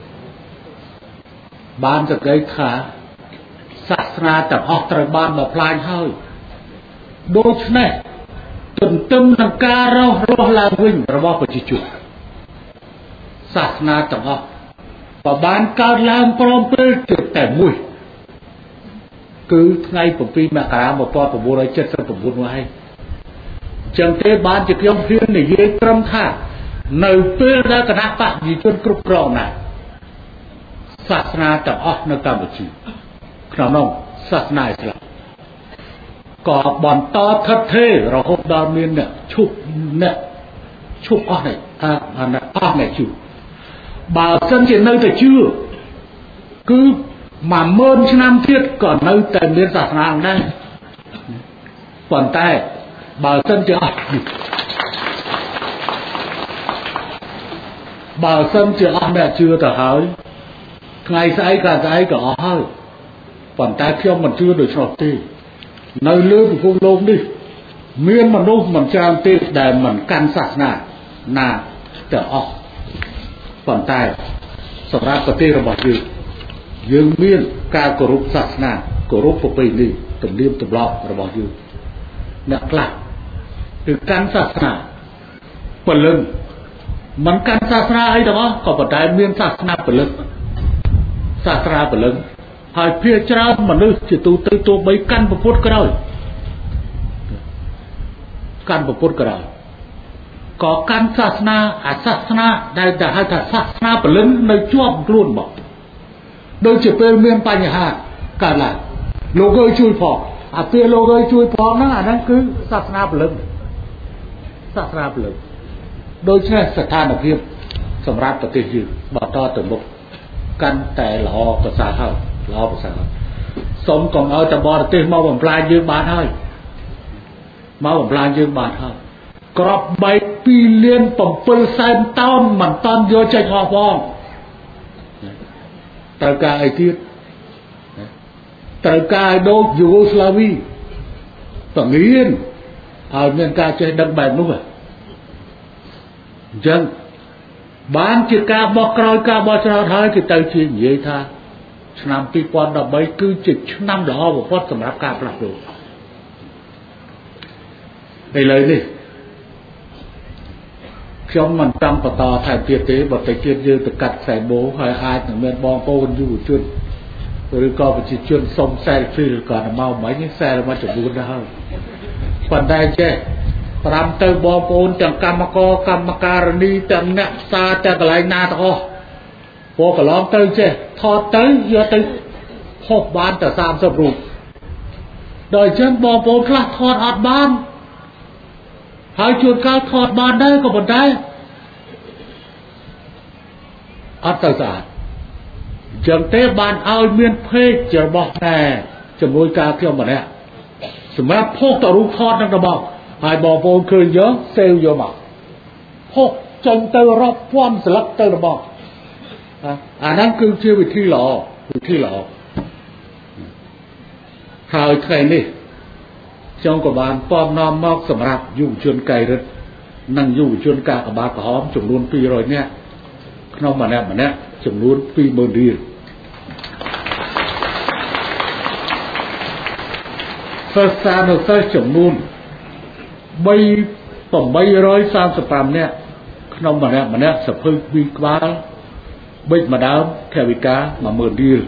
បានសក្តិថាសាសនាទាំងអស់ត្រូវបានបំផ្លាញហើយដូច្នេះទន្ទឹមនឹងការរស់រស់ឡើងវិញរបស់ប្រជាជនសាសនាទាំងអស់ក៏បានកើតឡើងព្រមពេលជាតែមួយគឺថ្ងៃsevenមករាnineteen seventy-nineនោះហើយចឹងទេបានជាខ្ញុំហ៊ាននិយាយត្រឹមថានៅពេលដែលគណៈបកប្រជាជនគ្រប់គ្រងណាសាសនាទាំងអស់នៅកម្ពុជាក្នុងនោះសាសនាឥស្លាមក៏បន្តថិតថេររហូតដល់មានអ្នកឈប់អ្នកឈប់អស់នេះអត់អស់អ្នកជឿបើសិនជានៅតែជឿគឺមួយម៉ឺនឆ្នាំទៀតក៏នៅតែមានសាសនាដែរប៉ុន្តែបើសិនជាអស់បើសិនជាអស់អ្នកជឿទៅហើយថ្ងៃស្អែកក៏ស្អែកក៏អស់ហើយប៉ុន្តែខ្ញុំមិនជឿដូច្នោះទេនៅលើពិភពលោកនេះមានមនុស្សមិនច្រើនទេដែលមិនកាន់សាសនាណាទាំងអស់ប៉ុន្តែសម្រាប់ប្រទេសរបស់យើងយើងមានការគោរពសាសនាគោរពប្រពៃណីទំនៀមទម្លាប់របស់យើងអ្នកខ្លះគឺកាន់សាសនាពលឹងមិនកាន់សាសនាអីទាំងអស់ក៏ប៉ុន្តែមានសាសនាពលឹងសាសនាពលឹងហើយភាគច្រើនមនុស្សជាទូទៅទោះបីកាន់ពុទ្ធក៏ដោយកាន់ពុទ្ធក៏ដោយក៏កាន់សាសនាអាសាសនាដែលតែហៅថាសាសនាពលឹងនៅជាប់ខ្លួនមកដូចជាពេលមានបញ្ហាកើតឡើងលោកអើយជួយផងអាពេលលោកអើយជួយផងហ្នឹងអាហ្នឹងគឺសាសនាពលឹងសាសនាពលឹងដូច្នេះស្ថានភាពសម្រាប់ប្រទេសយើងបន្តទៅមុខកាន់តែល្អប្រសើរហើយល្អប្រសើរសូមកុំឲ្យតែបរទេសមកបំផ្លាញយើងបានហើយមកបំផ្លាញយើងបានហើយក្របបែកtwoលានsevenសែនតោនមិនតាន់យកចេញអស់ផងត្រូវការអីទៀតត្រូវការឲ្យដូចយូហ្គោស្លាវីបង្រៀនឲ្យមានការចេះដឹងបែបនោះអញ្ចឹងបានជាការបោះក្រោយការបោះឆ្នោតហើយគេទៅជានិយាយថាឆ្នាំtwo thousand thirteenគឺជាឆ្នាំល្អបំផុតសម្រាប់ការផ្លាស់ប្ដូរឥឡូវនេះខ្ញុំមិនតាំងបន្តថែមទៀតទេបើតែជាតិយើងទៅកាត់ខ្សែបូហើយអាចនឹងមានបងប្អូនយុវជនឬក៏ប្រជាជនសុំ selfie ឬក៏មកមិនហ្នឹង selfie មកចំនួនដែរហើយប៉ុន្តែចេះប្រាំទៅបងប្អូនទាំងកម្មករកម្មការិនីទាំងអ្នកផ្សារទាំងកន្លែងណាទាំងអស់ព្រោះកន្លងទៅចេះថតទៅយកទៅហុសបានតែthirtyរូបដល់អញ្ចឹងបងប្អូនខ្លះថតអត់បានហើយជួនកាលថតបានដែរក៏ប៉ុន្តែអត់ទៅស្អាតចឹងទេបានឲ្យមានเพจរបស់តែជាមួយការខ្ញុំម្នាក់សម្រាប់ផុសទៅរូបថតនឹងរបស់ហើយបងប្អូនឃើញយកសេវយកមកផុសចេញទៅរាប់ពាន់ស្លឹកទៅរបស់អាហ្នឹងគឺជាវិធីល្អវិធីល្អហើយថ្ងៃនេះខ្ញុំក៏បានពំនាំមកសម្រាប់យុវជនកៃរិទ្ធនិងយុវជនកាកបាទក្រហមចំនួនពីររយនាក់ក្នុងម្នាក់ម្នាក់ចំនួនពីរម៉ឺនរៀលសិស្សានុសិស្សចំនួនបីរយសាមសិបប្រាំនាក់ក្នុងម្នាក់ម្នាក់សភៅពីរក្បាលបិចម្ដងថវិកាមួយម៉ឺនរៀល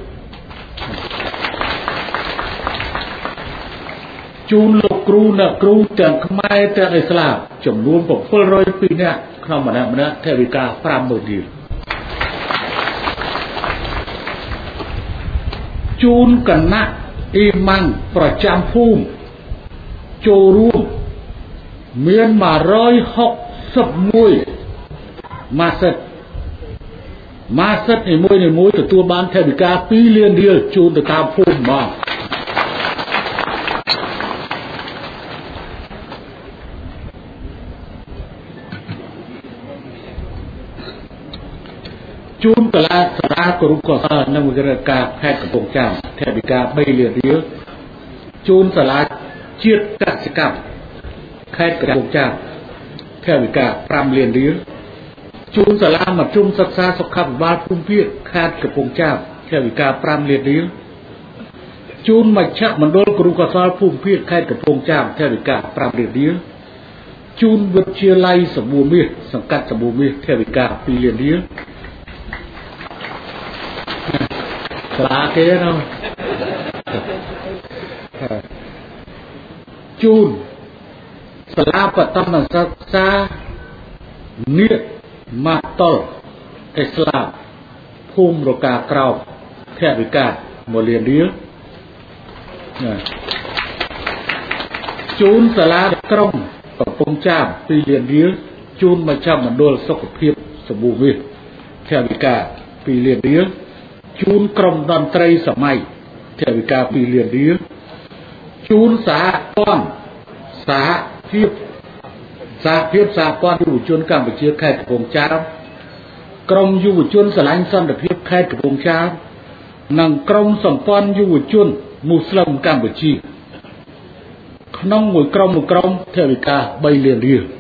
ជូនលោកគ្រូអ្នកគ្រូទាំងខ្មែរទាំងឥស្លាមចំនួនbảyរយពីរនាក់ក្នុងម្នាក់ម្នាក់ថវិកាប្រាំម៉ឺនរៀលជូនគណៈអ៊ីម៉ាំងប្រចាំភូមិចូលរួមមានមួយរយហុកសិបមួយម៉ាសិតម៉ាសិតនីមួយនីមួយទទួលបានថវិកាពីរលានរៀលជូនទៅតាមភូមិមកជូនតឡាសាលាគរុកោសលនិងវិទ្យាការខេត្តកំពង់ចាមថវិកាបីលានរៀលជូនសាលាជាតិកសិកម្មខេត្តកំពង់ចាមថវិកាប្រាំលានរៀលជូនសាលាមធ្យមសិក្សាសុខាភិបាលភូមិភាគខេត្តកំពង់ចាមថវិកាប្រាំលានរៀលជូនមជ្ឈមណ្ឌលគរុកោសលភូមិភាគខេត្តកំពង់ចាមថវិកាប្រាំលានរៀលជូនវិទ្យាល័យសម្បូរមាសសង្កាត់សម្បូរមាសថវិកាពីរលានរៀលសាលាគេនោះជូនសាលាបឋមសិក្សានាគម៉ាតលឥស្លាមភូមិរកាក្រោមថវិកាមួយលានរៀលជូនសាលាក្រុងកំពង់ចាមពីរលានរៀលជូនមជ្ឈមណ្ឌលសុខភាពសម្បូរមាសថវិកាពីរលានរៀលជូនក្រុមតន្ត្រីសម័យថវិកាពីរលានរៀលជូនសហព័ន្ធសហភាពសហភាពសហព័ន្ធយុវជនកម្ពុជាខេត្តកំពង់ចាមក្រុមយុវជនស្រឡាញ់សន្តិភាពខេត្តកំពង់ចាមនិងក្រុមសម្ព័ន្ធយុវជនមូស្លីមកម្ពុជាក្នុងមួយក្រុមមួយក្រុមថវិកាបីលានរៀល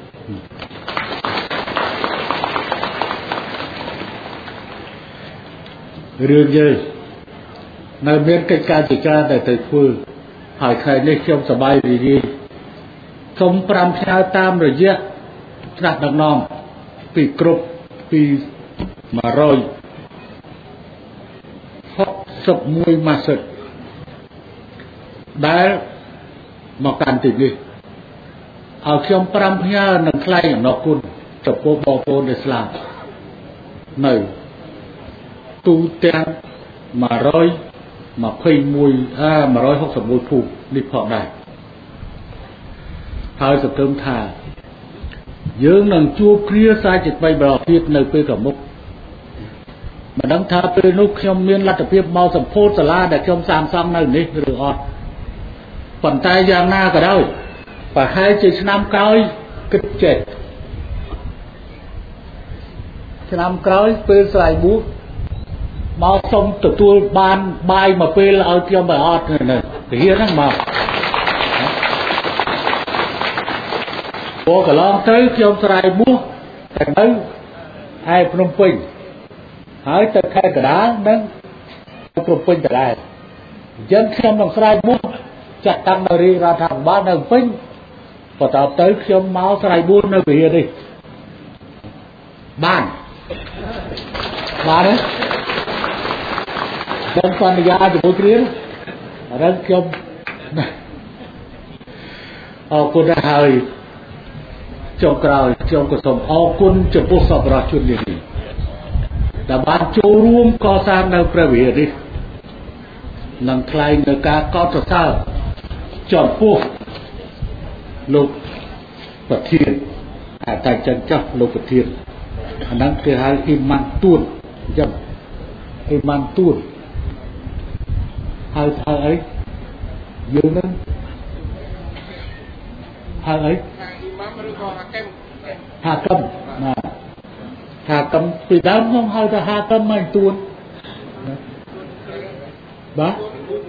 រឿងយើងនៅមានកិច្ចការជាច្រើនដែលត្រូវធ្វើហើយថ្ងៃនេះខ្ញុំសប្បាយរីករាយសូមប្រាំផ្ញើតាមរយៈថ្នាក់ដឹកនាំពីគ្រប់ពីមួយរយហុកសិបមួយម៉ាសិតដែលមកកាន់ទីនេះឲ្យខ្ញុំប្រាំផ្ញើនឹងថ្លែងអំណរគុណចំពោះបងប្អូនឥស្លាមនៅទូទាំងមួយរយម្ភៃមួយអាមួយរយហុកសិបមួយភូមិនេះផងដែរហើយសង្ឃឹមថាយើងនឹងជួបគ្នាសាជាថ្មីម្ដងទៀតនៅពេលខាងមុខមិនដឹងថាពេលនោះខ្ញុំមានលទ្ធភាពមកសម្ពោធសាលាដែលខ្ញុំសាងសង់នៅនេះឬអត់ប៉ុន្តែយ៉ាងណាក៏ដោយប្រហែលជាឆ្នាំក្រោយគិតចេះឆ្នាំក្រោយពេលស្រ័យបួសមកសុំទទួលបានបាយមួយពេលឲ្យខ្ញុំបើអត់នៅពហិហ្នឹងមកពួកកន្លងទៅខ្ញុំស្រ័យបួសតែនៅឯភ្នំពេញហើយទៅខេត្តកណ្ដាលនិងភ្នំពេញដដែលអញ្ចឹងខ្ញុំនឹងស្រ័យបួសចាត់តាំងនៅរាជរដ្ឋាភិបាលនៅពេញបន្ទាប់ទៅខ្ញុំមកស្រ័យបួសនៅពហិនេះបានបានទេខ្ញុំសន្យាជាមួយគ្នារឹងខ្ញុំអរគុណហើយចុងក្រោយខ្ញុំក៏សូមអរគុណចំពោះសប្បុរសជននេះដែលបានចូលរួមកសាងនៅព្រះវិហារនេះនិងថ្លែងនៅការកោតសរសើរចំពោះលោកประเทศแต่จังจับโลกประเทศอันนั้นคือหาอิมันตูนจังอิมันตูนหาหาไอ้ยืนนั้นหาไอ้หากำนะหากำปีดำน้องหาแต่หากำไม่ตูนบ้า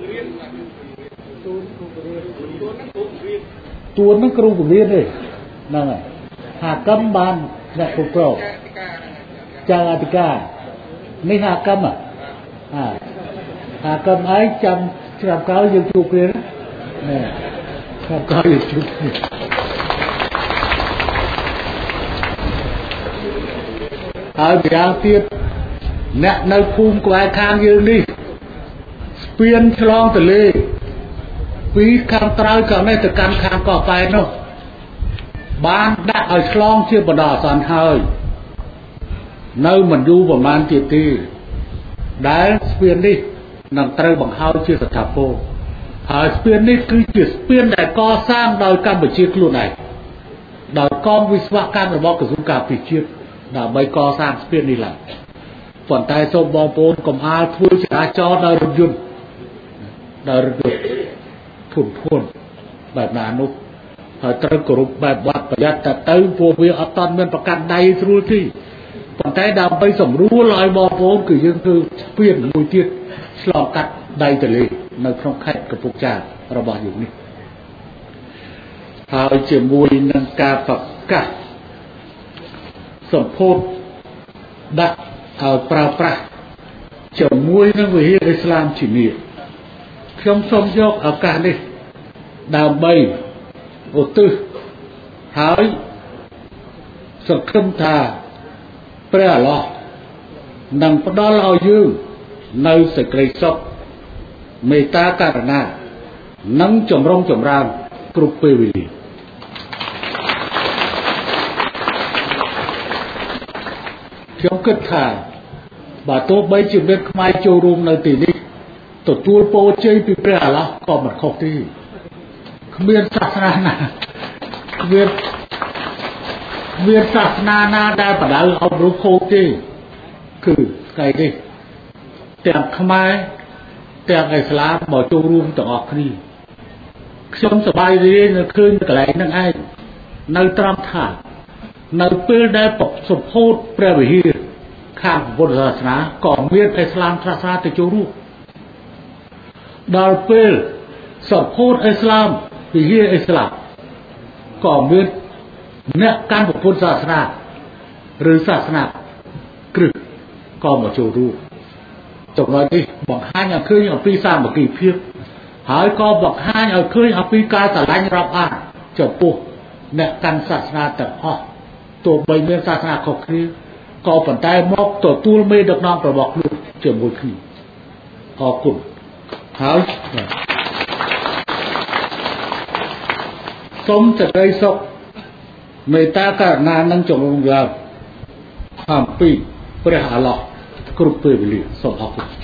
ตัวนั่นครูผมเรียนเลยนั่นแหละหากำบานเนี่ยครูเปล่าจางอธิการไม่หากำอ่ะหากำไอ้จำจำเขาอยู่จุกเลยนะเนี่ยจำเขาอยู่จุกเอาอย่างเทียบเนี่ยในภูมิกวายคางยืนดิเปลี่ยนฉลองแต่เลยปีคางตรายกับในตะการคางก่อไปเนาะบ้านได้เอาฉลองเชื่อบดาสันเฮยในมันอยู่ประมาณเจ็ดทีได้เปลี่ยนดินั่งตรายบังเฮาเชื่อสถาโปหาเปลี่ยนนี่คือจุดเปลี่ยนได้ก่อสร้างโดยการบัญชีกลุ่มไหนโดยกองวิศวกรรมระบบกระทรวงการพิจิตรโดยใบก่อสร้างเปลี่ยนนี่แหละฝนไทยส่งบอลโปนกลมอาทุยจราจรโดยรถยนต์โดยรถยนต์พุ่นพุ่นแบบนานุหาตรกรุบแบบวัดประหยัดแต่เติมพวกวิอัตตอนเงินประกันใดรู้ที่ฝนไทยดำไปสมรู้ลอยบอลโปนคือยังคือเปลี่ยนมวยเตี้ยสลอกกัดใดแต่เลยในครองแค่กับพวกจ่าระบาดอยู่นี่หาเจียมวยนังกาปักกะสมโพธิดักเอาปราปราเจียมวยนังวิหิอิสลามจีนีขยมสมยกเอาการนี้ดาวใบโอตุหายสังคมทาเปรี้ยหลอนังปดอลเอายืมในสกรีศพเมตตาการณานังจมร้องจมรามกรุปเปวิลีขยมกึศทาบาโตใบจุดเด็ดขมายโจรุมในตีนี้ตัวตัวโปเจยปีเปรี้ยหลอก็มันครบที่เวียนศาสนานาเวียนเวียนศาสนานาได้ปะดาเอารู้โคที่คือไงดิแต่ขมายแต่อิสลามบอกโจรุมต่อออกนี่ชมสบายดีในคืนกระไรนั่งไอ้ในตรามถาในเปิลได้ปกสมโพธิเปรี้ยวิหิข้ามบนศาสนาก่อนเวียนอิสลามศาสนาแต่โจรุดาลเปิลสมโพธิอิสลามวิหิอิสลามก่อนเวียนเนี่ยการปกป้องศาสนาหรือศาสนากรึกก็มาโจรุจบเลยดิบอกห้าอย่างคืออย่างปีศาจบอกกี่เพียบหายก็บอกห้าอย่างคืออย่างปีกาแต่ละอย่างรับอ่านจบปุ๊บเนี่ยการศาสนาแต่อ๋อตัวใบเมียศาสนาขบคือก็ปัจจัยมอกตัวตู้ไม่ดักน้องประบอกลูกเจ็บมือขึ้นพอกุ่นหายสมจะได้ศกเมตตาการนานั่งจงลงยาวห้ามปีเปรี้ยหาหลอกกรุบเปรี้ยวิลีสมภพ